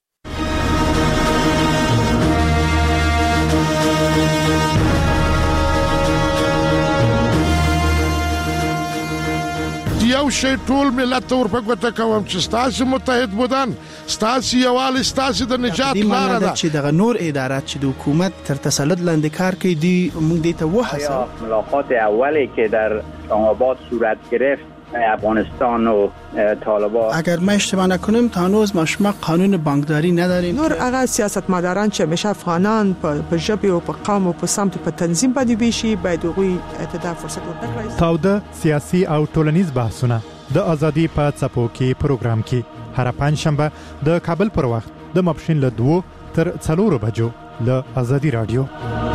Speaker 3: یو شی ټول ملت ورپکوته کوم چې ستاسو متحد بودن ستاسو یوال ستاسو د نجات لاره ده
Speaker 4: چې دغه نور ادارات چې د حکومت تر تسلط لاندې کار کوي دی موږ دې ته وحسه
Speaker 18: ملاقات اولی که در اسلام آباد صورت گرفت افغانستان و طالبان
Speaker 4: اگر ما اشتباه نکنیم تا هنوز ما شما قانون بانکداری نداریم
Speaker 21: نور هغه سیاستمداران چې همیشه افغانان په ژبه او په قوم او په سمت په تنظیم باندې بشي باید هغوی ته فرصت ورکړي. تاوده سیاسي او ټولنیز بحثونه د ازادي په څپو کې پروګرام کې هر پنځ شنبه د کابل پر وخت
Speaker 1: د ماپښین له دوو تر څلورو بجو له ازادي رادیو.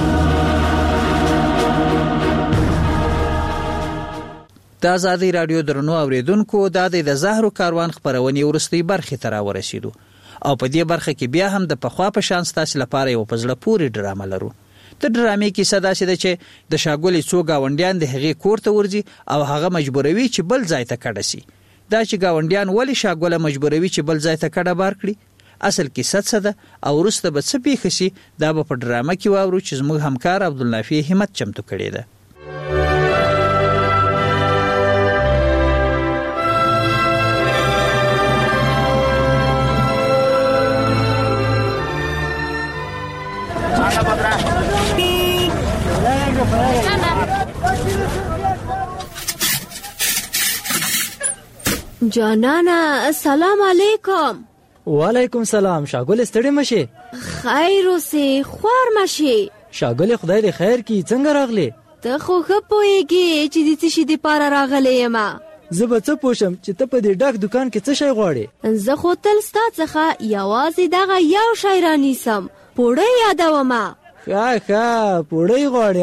Speaker 6: د ازادي رادیو درنو اوریدونکو د د زهرو کاروان خبرونې ورستۍ برخې ته راورسېدو او په دې برخه کې بیا هم د پخوا په شان ستاسو لپاره یو په زړه پورې ډرامه لرو. د ډرامې کیسه داسې ده چې د شاګولې څو ګاونډیان د هغې کور ته ورځي او هغه مجبوروي چې بل ځای ته کډه سي. دا چې ګاونډیان ولې شاګوله مجبوروي چې بل ځای ته کډه بار کړي، اصل کیسه څه ده او وروسته به څه پیښ شي، دا به په ډرامه کې واورو چې زموږ همکار عبدالنافع همت چمتو کړې ده.
Speaker 2: جانانا سلام علیکم.
Speaker 5: وعلیکم سلام. شاګل ستړي مشه؟
Speaker 2: خیر اوسې، خوار مشه.
Speaker 5: شاګل خدای دې خیر کی، څنګه راغلی؟
Speaker 2: ته خو ښه پوهېږې چې د څه شي دپاره راغلی یم.
Speaker 5: زه به څه پوښم چې ته په دې ډک دکان کې څه شی غواړې؟
Speaker 2: زه خو تل ستا څخه یوازې دغه یو شی رانیسم، پوړۍ یادوم.
Speaker 5: ښه ښه پوړۍ غواړې؟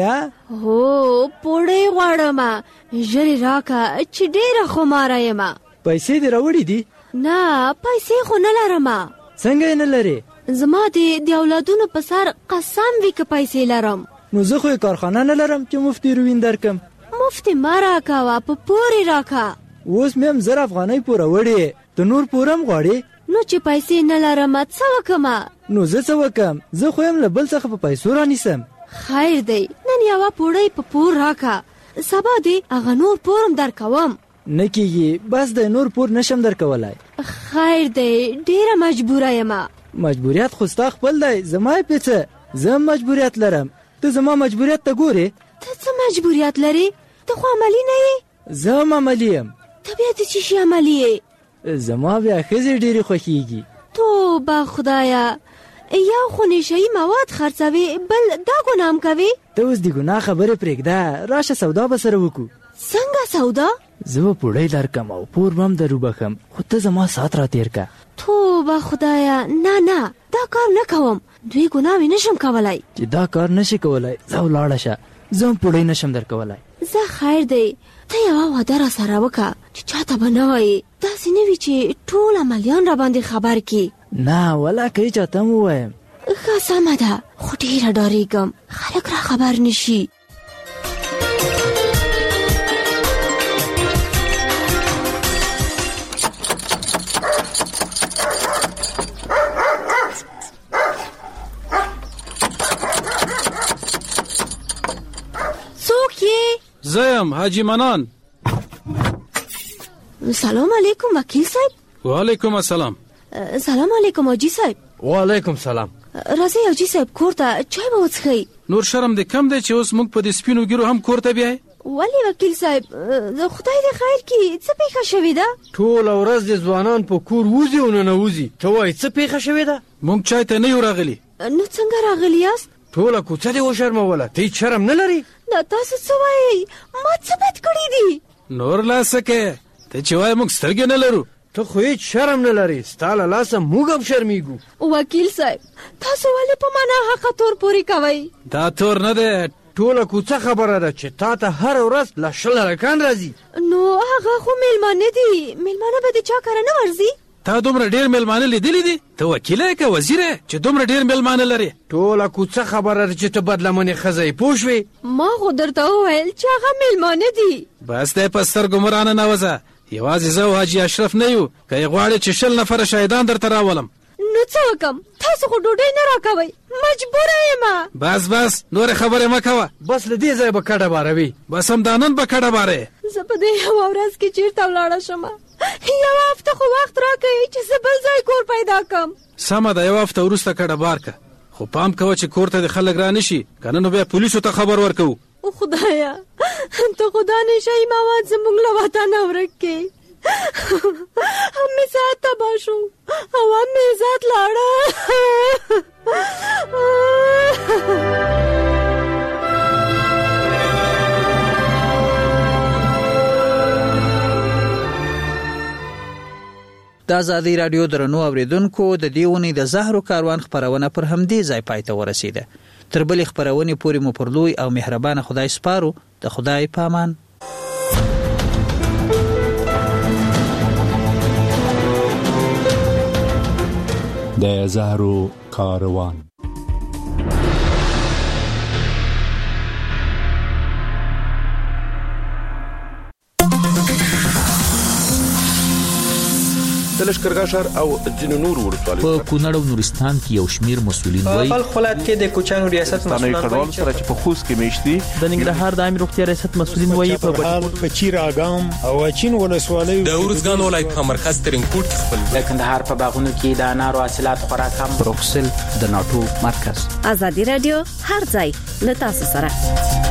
Speaker 2: هو پوړۍ غواړم، ژر یې راکه چې ډېره خماره یم.
Speaker 5: پیسې دې راوړې دي؟
Speaker 2: نه پیسې خو نه لرم.
Speaker 5: څنګه یې نه لرې؟
Speaker 2: زما د اولادونو په سر قسم وي که پیسې لرم.
Speaker 5: نو زه خو یې کارخانه نه لرم چې مفت هیروین درکم.
Speaker 2: مفت مه راکوه، په پور یې راکه.
Speaker 5: اوس مې هم زر افغانۍ پوره وړې، ته نور پور هم غواړې؟
Speaker 2: نو چې پیسې نه لرم څه وکم؟
Speaker 5: نو زه څه وکم؟ زه خو یم له بل څخه په پیسو رانیسم.
Speaker 2: خیر دی، نن یوه پوړۍ په پور راکه، سبا دې هغه نور پور هم درکوم.
Speaker 5: نه کېږي، بس د نور پور نشم درکولای.
Speaker 2: خیر دی، ډېره مجبوره یم.
Speaker 5: مجبوریت خو ستا خپل دی، زما یې پیڅه، زه هم مجبوریت لرم. ته زما مجبوریت ته ګورې؟
Speaker 2: ته څه مجبوریت لرې؟ ته خو عملي نه یې.
Speaker 5: زه هم عملي یم.
Speaker 2: ته بیا د څه شي عملي یې؟
Speaker 5: زما بیا ښځې ډېرې خوښېږي.
Speaker 2: توبه خدایه، یو خو نشهیي مواد خرڅوي، بل دا ګناه هم کوي.
Speaker 5: ته اوس د ګناه خبرې پرېږده، راشه سودا به سره وکړو.
Speaker 2: څنګه سودا؟
Speaker 5: زه به پوړۍ درکم او پور به هم در وبخم، خو ته زما سات را تېر که.
Speaker 2: توبه خدایه، نه نه دا کار نه کوم، دوی ګناوې نشم کولی.
Speaker 5: چې دا کار نشي کولی ځه ولاړه شه، زه هم پوړۍ نشم در کولی.
Speaker 2: زه خیر دی، ته یوه واده را سره وکړه چې چاته به نه وایې، داسې نه وي چې ټول عملیان را باندې خبر کړي.
Speaker 5: نه ولا که یې چاته هم ووایم.
Speaker 2: ښه سمه ده، خو ډېره ډارېږم خلک را خبر نشي.
Speaker 12: زیم حاجی منان.
Speaker 2: سلام علیکم وکیل صاحب.
Speaker 12: وعلیکم السلام.
Speaker 2: سلام علیکم حاجی صاحب.
Speaker 12: وعلیکم سلام.
Speaker 2: راځئ حاجی صاحب کور ته چای به وڅښئ.
Speaker 12: نور شرم دې کم دی چې اوس موږ په دې سپینو ګیرو هم کور ته بیایې؟
Speaker 2: ولې وکیل صاحب، خدای دې خیر کړي، څه پیښه شوې ده؟
Speaker 12: ټوله ورځ دې ځوانان په کور وځي او ننوځي، ته وایې څه پیښه شوې ده؟ موږ چای ته نه یو راغلي.
Speaker 2: نو څنګه راغلي یاست؟
Speaker 12: ټوله کوڅه دې وشرموله، ته هېڅ شرم نه لرې؟
Speaker 2: دا تاسو څه وایئ؟ ما څه بد کړي دي؟
Speaker 12: نور لا څه کوې؟ ته چې وایې موږ سترګې نه لرو، ته خو هېڅ شرم نه لرې، ستا له لاسه موږ هم شرمېږو.
Speaker 2: وکیل صاحب تاسو ولې په ما ناحقه تور پورې کوئ؟
Speaker 12: دا تور نه دی، ټوله کوڅه خبره ده چې تا ته هره ورځ له شل هلکان راځي.
Speaker 2: نو هغه خو میلمانه دي، میلمانه به د چا کره نه ورځي؟
Speaker 12: تا دومره ډېر میلمانه لیدلي دي؟ ته وکیل یې که وزیر یې چې دومره ډېر میلمانه لرې؟ ټوله کوڅه خبره ده چې ته بدلمنې ښځه یې، پوه شوې؟
Speaker 2: ما خو درته وویل چې هغه میلمانه دي.
Speaker 12: بس دی په سترګو مه رانه نوځه، یوازې زه او حاجي اشرف نه یو، که یې غواړې چې شل نفره شهیدان درته راولم.
Speaker 2: نو څه وکم؟ تاسو خو ډوډۍ نه راکوئ، مجبوره یم.
Speaker 12: بس بس نورې خبرې مه کوه، بس له دې ځایه به کډه باروي. بس همدا نن به کډه بارې.
Speaker 2: زه په دې یوه ورځ کې چېرته ولاړه شم؟ یوه هفته خو وخت راکوئ چې زه بل ځای کور پیدا کړم.
Speaker 12: سمه ده، یوه هفته وروسته کډه بار که، خو پام کوه چې کور ته دې خلک را نه شي، که نه نو بیا پولیسو ته خبر ورکوو.
Speaker 2: خدایا ته خدا نشهیي مواد زموږ له وطنه ورک کړې. هم مې ساعت تباه شو او هم مې عزت لاړه.
Speaker 6: د ازادي رادیو درنو اوریدونکو د دې ونې د زهرو کاروان خبرونه پر همدې ځای پای ته ورسیده. تر بلې خبرونې پورې مو پر لوی او مهربانه خدای سپارو. د خدای پامان.
Speaker 8: د زهرو کاروان.
Speaker 13: د لښکرګاه ښار او ځینو نورو ولسوالیو
Speaker 23: په کونړ او نورستان کې یو شمیر مسؤلین وایي
Speaker 24: په خپلات کې د کوچانو ریاست مسؤلین
Speaker 13: وایي سره چې په خوست کې میشتي
Speaker 24: د ننګرهار د عامه روغتیا ریاست مسؤلین وایي په
Speaker 25: بچیر اګام او اچین ولسوالیو
Speaker 26: د اورزګان ولایت په مرکز ترینکوټ کې خپل
Speaker 27: د کندهار په باغونو کې د انارو حاصلات خورا کم.
Speaker 23: بروکسل د ناټو مرکز.
Speaker 28: ازادي رادیو هر ځای له تاسو سره.